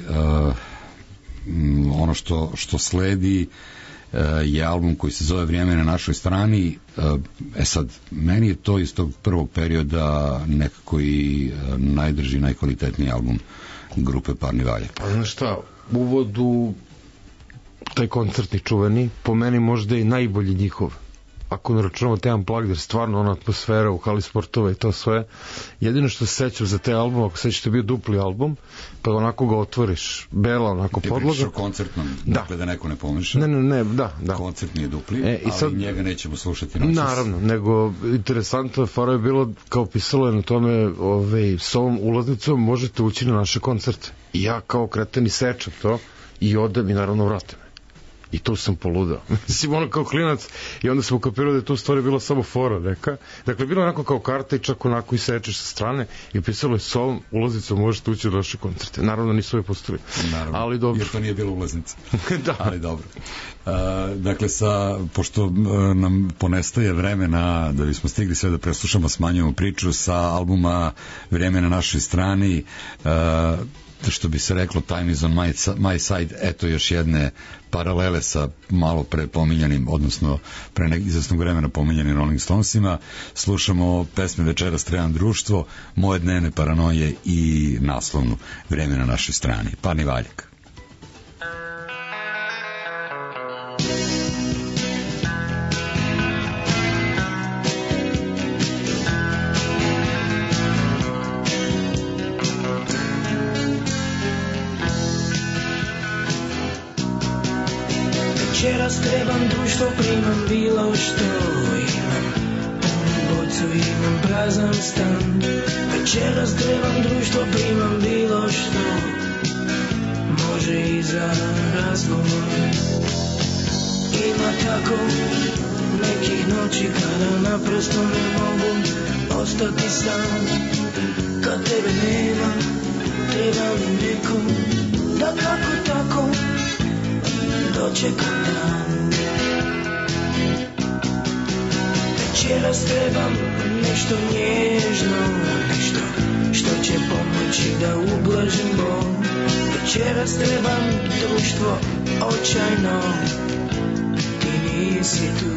ono što sledi je album koji se zove Vrijeme na našoj strani. Sad, meni je to iz tog prvog perioda nekako i najdrži, najkvalitetniji album grupe Parni valjak.
Pa znaš šta, uvod u taj koncertni čuveni, po meni možda i najbolji njihov. Ako ne računamo te Unplugged, stvarno ona atmosfera u hali sportova i to sve. Jedino što se sećam za te album, ako sećaš, to je bio dupli album, pa onako ga otvoriš, bela onako podloga. Ti pričaš o koncertnom, dakle da neko ne pomeša. Ne, da.
Koncert nije dupli, ali sad, njega nećemo slušati noćas.
Naravno, nego interesantno, fora je bilo, kao pisalo je na tome, s ovom ulaznicom možete ući na naše koncerte. I ja kao kreten i sečam to i odem i naravno vratim. I tu sam poludao. Mislim, ono kao klinac, i onda sam ukapirao da je to u stvari bila samo fora neka. Dakle, bilo onako kao karta i čak onako i sečeš sa strane i pisalo je s ovom ulaznicom možete ući u naše koncerte. Naravno, nisu ove postavili.
Naravno,
ali dobro.
Jer to nije bilo ulaznica.
Da.
Ali dobro. Dakle, pošto nam ponestaje vremena da bismo stigli sve da preslušamo, smanjujemo priču sa albuma Vreme na našoj strani, što bi se reklo Time is on my side, eto još jedne paralele sa malo pre pominjanim, odnosno pre izvesnog vremena pominjanim Rolling Stonesima. Slušamo pesme Večeras trebam društvo, Moje dnevne paranoje i naslovnu Vreme na našoj strani. Parni valjak.
Večeras trebam društvo, primam bilo što imam, punu bocu imam, prazan stan. Večeras trebam društvo, primam bilo što, može i za razgovor. Ima tako nekih noći kada naprosto ne mogu ostati sam. Kad tebe nema, treba mi neko, da kako tako dočekam dan. Večeras trebam nešto nježno, nešto što će pomoći da ublažim bol. Večeras trebam društvo očajno, ti nisi tu.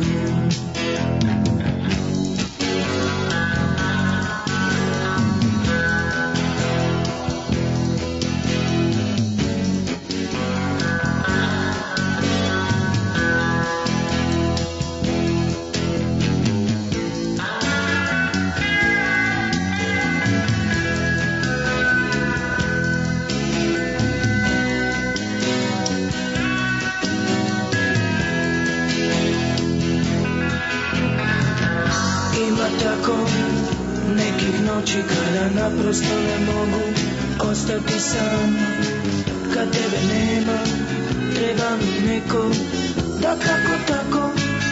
Kada naprosto ne mogu ostati sam. Kad tebe nema, treba mi neko, da kako tako,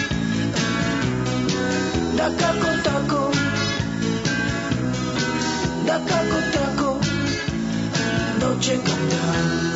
da kako tako, da kako tako dočekam dan.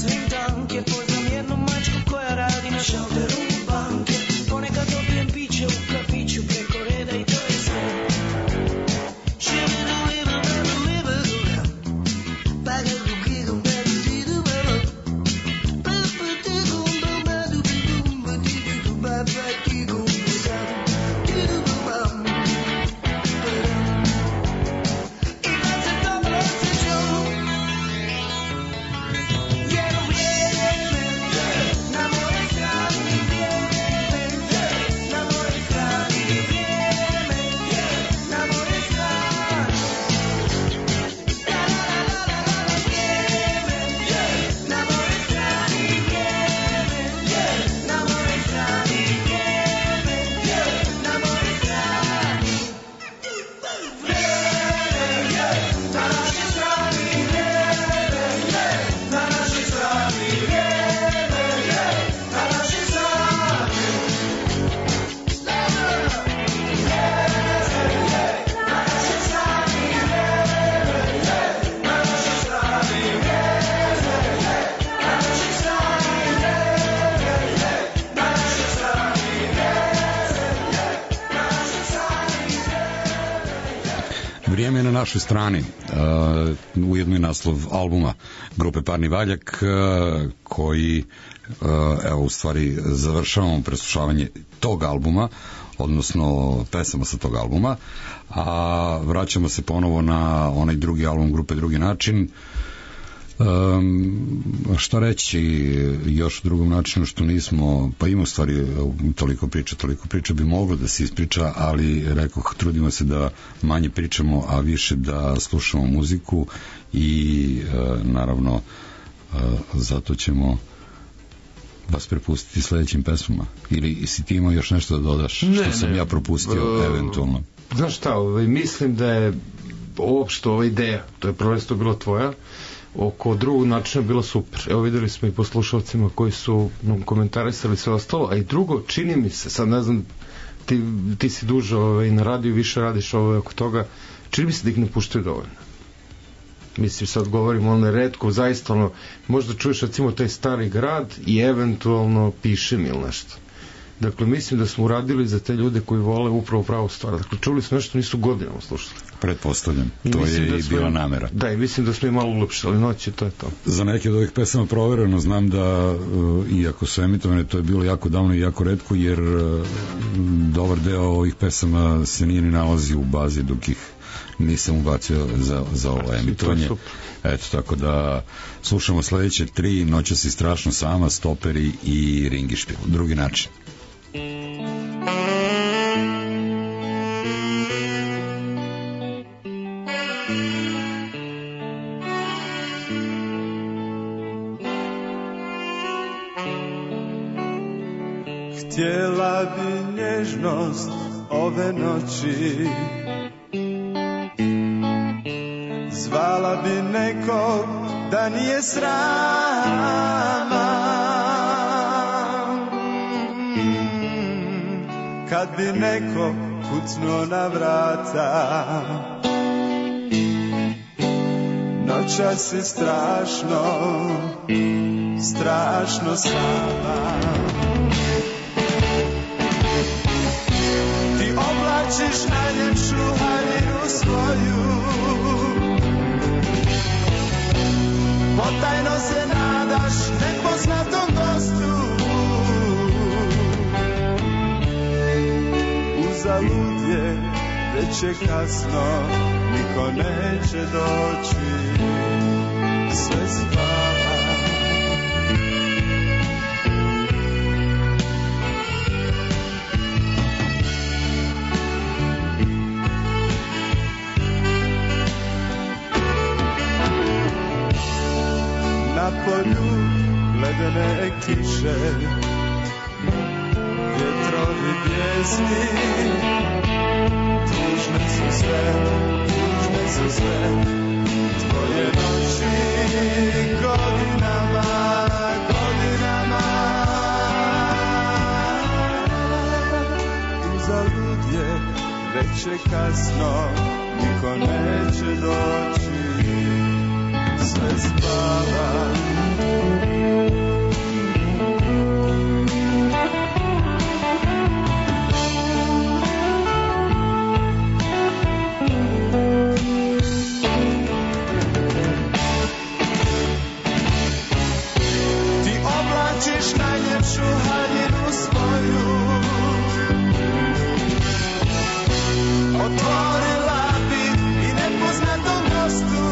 svim tanke. Poznam jednu mačku koja radi na šalteru banke. Ponekad dobijem piće u kafiću preko reda i to je sve.
Vrijeme je na našoj strani, ujedno je naslov albuma grupe Parni Valjak, koji, evo, u stvari završavamo preslušavanje tog albuma, odnosno pesama sa tog albuma, a vraćamo se ponovo na onaj drugi album grupe Drugi način. Šta reći još u drugom načinu što nismo, pa ima u stvari toliko priča bi moglo da se ispriča, ali rekoh, trudimo se da manje pričamo, a više da slušamo muziku i naravno zato ćemo vas prepustiti sledećim pesmama. Ili si ti imao još nešto da dodaš što sam ja propustio eventualno?
Znaš šta, mislim da je uopšte ova ideja, to je prvenstveno bilo tvoja, oko drugog načina bilo super. Evo, videli smo i po slušalcima koji su komentarisali sve ostalo, a i drugo, čini mi se, sad ne znam, ti si duže na radiju, više radiš oko toga, čini mi se da ih ne puštaju dovoljno. Mislim, sad govorim retko, zaista možda čuješ recimo taj Stari grad i eventualno Pišem ili nešto. Dakle, mislim da smo uradili za te ljude koji vole upravo pravu stvar. Dakle, čuli smo nešto, nisu godinama slušali.
Pretpostavljam, to je i bila namera.
Da, i mislim da smo i malo ulepšali noći, to je to.
Za neke od ovih pesama provereno znam da, iako su emitovane, to je bilo jako davno i jako retko, jer dobar deo ovih pesama se nije ni nalazi u bazi dok ih nisam ubacio za ovo emitovanje. Eto, tako da slušamo sledeće 3, Noća si strašno sama, Stoperi i Ringišpil. Drugi način.
Htjela bi nježnost ove noći, zvala bi nekog da nije srama, kad bi neko kucnuo na vrata. Noća si strašno, strašno sama. Ti oblačiš najljepšu haljinu svoju, potajno se nadaš nepoznatom gostu. Uzalud je, već je kasno, niko neće doći, sve spava. Na polju ledene kiše, vjetrovi bijesni, tužne su sve tvoje noći, godinama. Uzalud je, već je kasno, niko neće doći, sve spava. nađeš najljepšu haljinu svoju. Otvorila bi i nepoznatom gostu.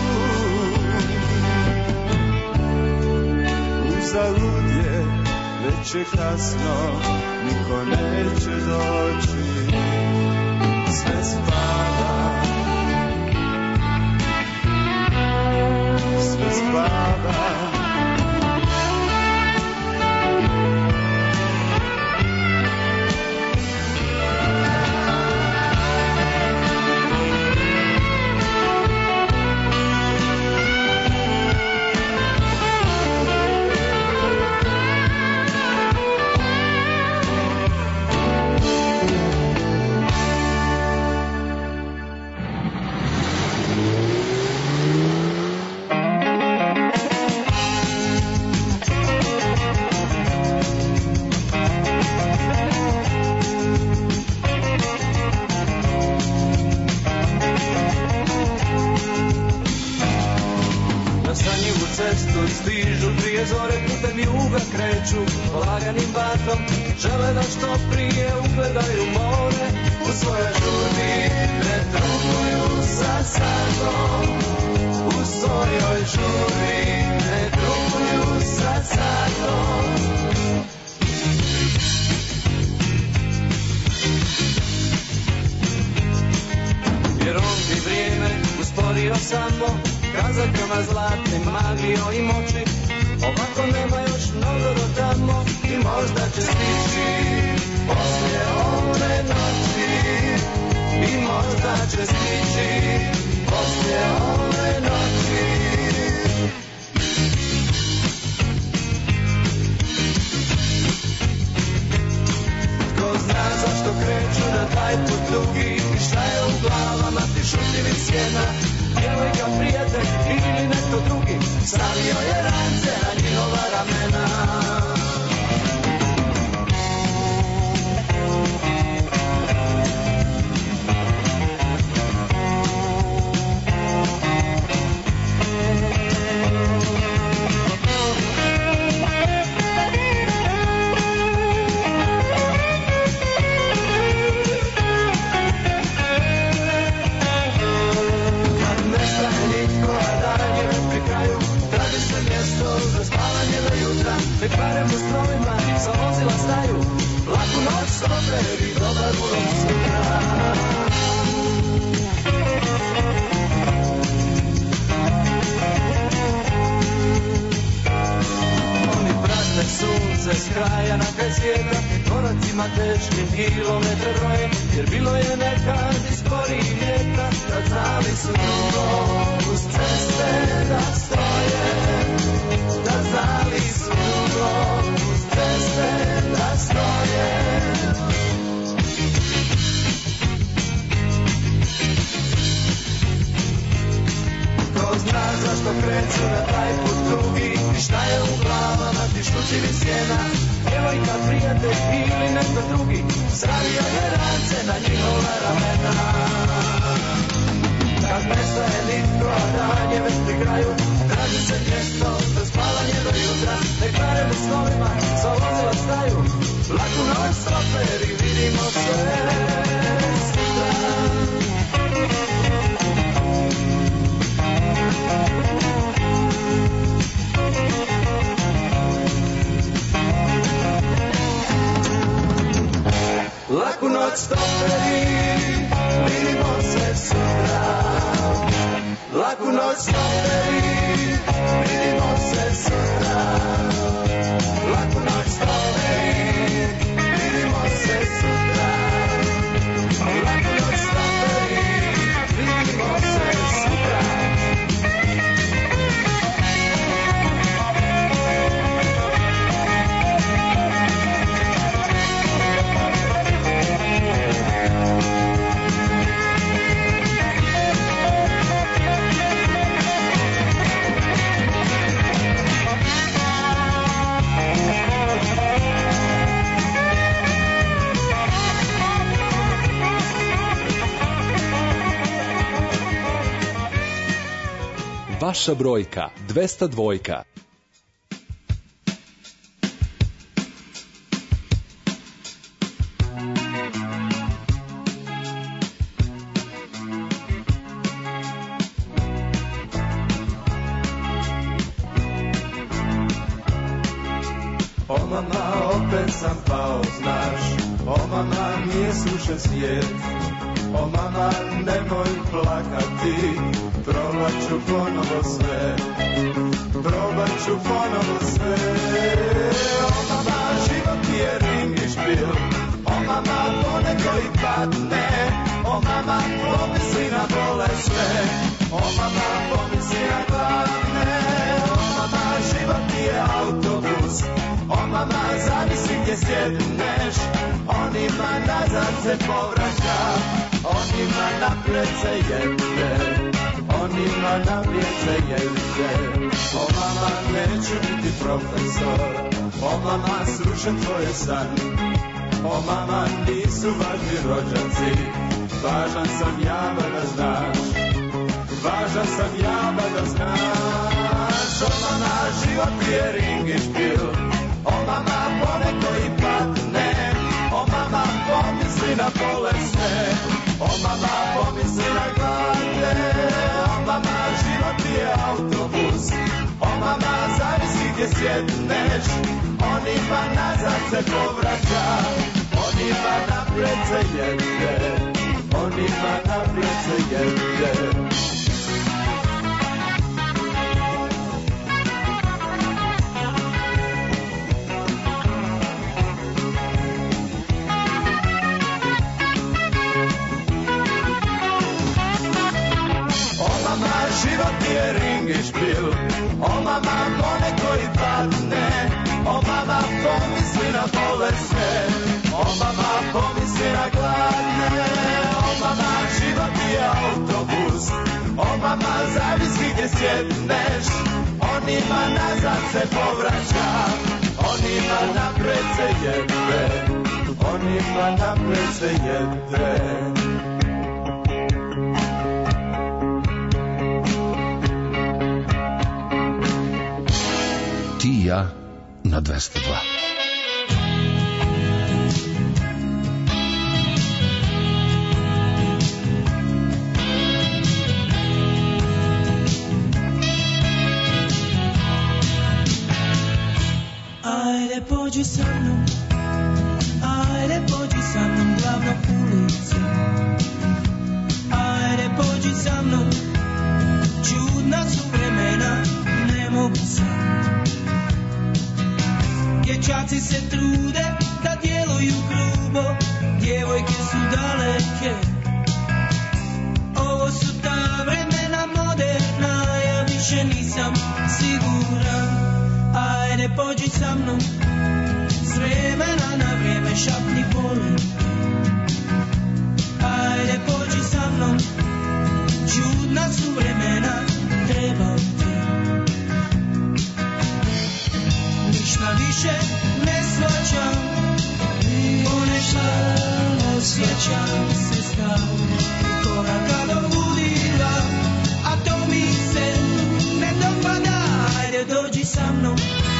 Uzalud je, već je kasno, niko neće doći. Sve spava, sve spava.
Stižu prije zore, putem juga kreću laganim batom, žele da što prije ugledaju more. U svojoj žurbi ne trguju sa satom, u svojoj žurbi ne trguju sa satom. Jer on bi vrijeme usporio samo kazakama zlatnim, magijom i moći. Ovako nema još mnogo do tamo i možda će stići poslije ove noći. I možda će stići poslije ove noći. Tko zna zašto kreću na taj put dugi i šta je u glavama ti šutljivih sjena. Djevojka, prijatelj ili netko drugi stavio je rance na njihova ramena. Nek barem u strovima sa vozila staju, laku noć stoper i dobar urok sutra. Oni prate sunce s kraja na kraj svijeta, koracima teškim kilometre broje, jer bilo je nekad i sporiji ljeta, kad znali su drugo uz ceste da stoje, da znali su drugo uz ceste da stoje. Ko zna zašto kreću na taj put drugi i šta je u glavama ti štučivi sjena. Djevojka, prijatelj ili neko drugi stavio je rance na njihova ramena. Kad nestaje nitko, a dan je već pri kraju, traži se mjesto za spavanje do jutra. Nek barem u snovima sa vozila staju, laku noć stoper i vidimo se sutra. Laku noć stoperi, vidimo se sutra. Laku noć stoperi, vidimo se sutra. Laku noć stoperi, vidimo se sutra. Laku noć stoperi, vidimo se sutra.
Vaša brojka 202.
O mama, opet sam pao, znaš. O mama, nije srušen svijet. O mama, nemoj plakati, probat ću ponovo sve. Probat ću ponovo sve. O mama, život je ring i špil. O mama, poneko i padne. O mama, pomisli na bolesne. O mama, pomisli na gladne. O mama, život je autobus. O mama, zavisi gdje sjedneš. Onima nazad se povraća, onima naprijed se jede, onima naprijed se jede. O mama, neću biti profesor. O mama, srušen tvoj san. O mama, nisu važni rođaci. Važan sam ja, da znaš. Važan sam ja, da znaš. O mama, život je ring i špil. O mama, poneko i padne. O mama, pomisli na bolesne. O mama, pomisli na gladne. O mama, život je autobus. O mama, zavisi gdje sjedneš. Onima nazad se povraća, onima naprijed se jede, onima naprijed se jede. Život je ring i špil. O mama, poneko i padne. O mama, pomisli na bolesne. O mama, pomisli na gladne. O mama, život je autobus. O mama, zavisi gdje sjedneš. Onima nazad se povraća, onima napred se jede, onima napred se jede.
Ti i ja na 202.
Ajde pođi sa mnom, ajde pođi sa mnom glavnom ulicom. Ajde pođi sa mnom, čudna su vremena, ne mogu sam. Dječaci se trude da djeluju grubo, djevojke su daleke. Ovo su ta vremena moderna, ja više nisam siguran. Ajde pođi sa mnom, s vremena na vrijeme šapni volim. Ajde pođi sa mnom, čudna su vremena, trebam ti. Ništa više ne shvaćam, ponešta osjećam se stalno. Koraka do ludila, a to mi se ne dopada. Ajde dođi sa mnom.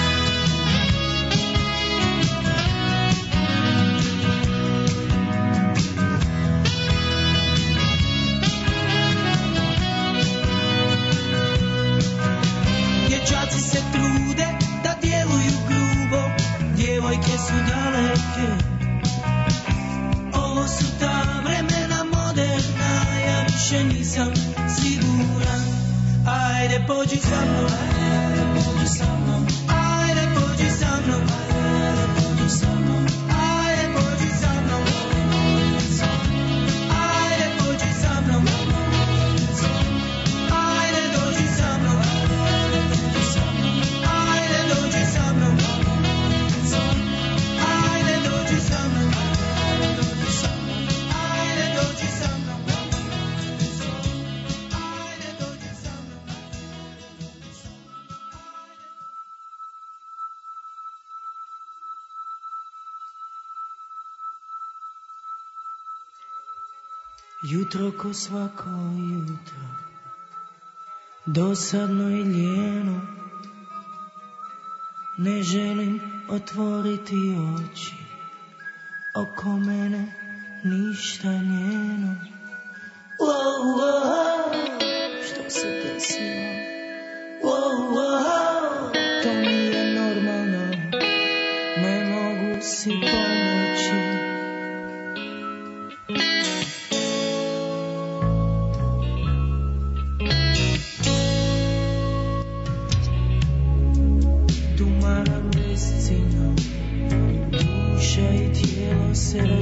Dječaci se trude da djeluju grubo, djevojke su daleke. Ovo su ta vremena moderna, ja više nisam siguran. Ajde pođi sa mnom, ajde pođi sa mnom, ajde pođi sa mnom, ajde pođi sa mnom, ajde pođi sa mnom, ajde pođi sa mnom, ajde dođi sa mnom, ajde dođi sa mnom, ajde dođi sa mnom, ajde dođi sa mnom, ajde dođi sa mnom, ajde dođi sa mnom. Jutro ko svako jutro, dosadno i lijeno, ne želim otvoriti oči, oko mene ništa njeno. Wow, wow, što se desilo? Wow, wow, to nije normalno, si pomoći. Tumanom bez cinom, duša i tijelo se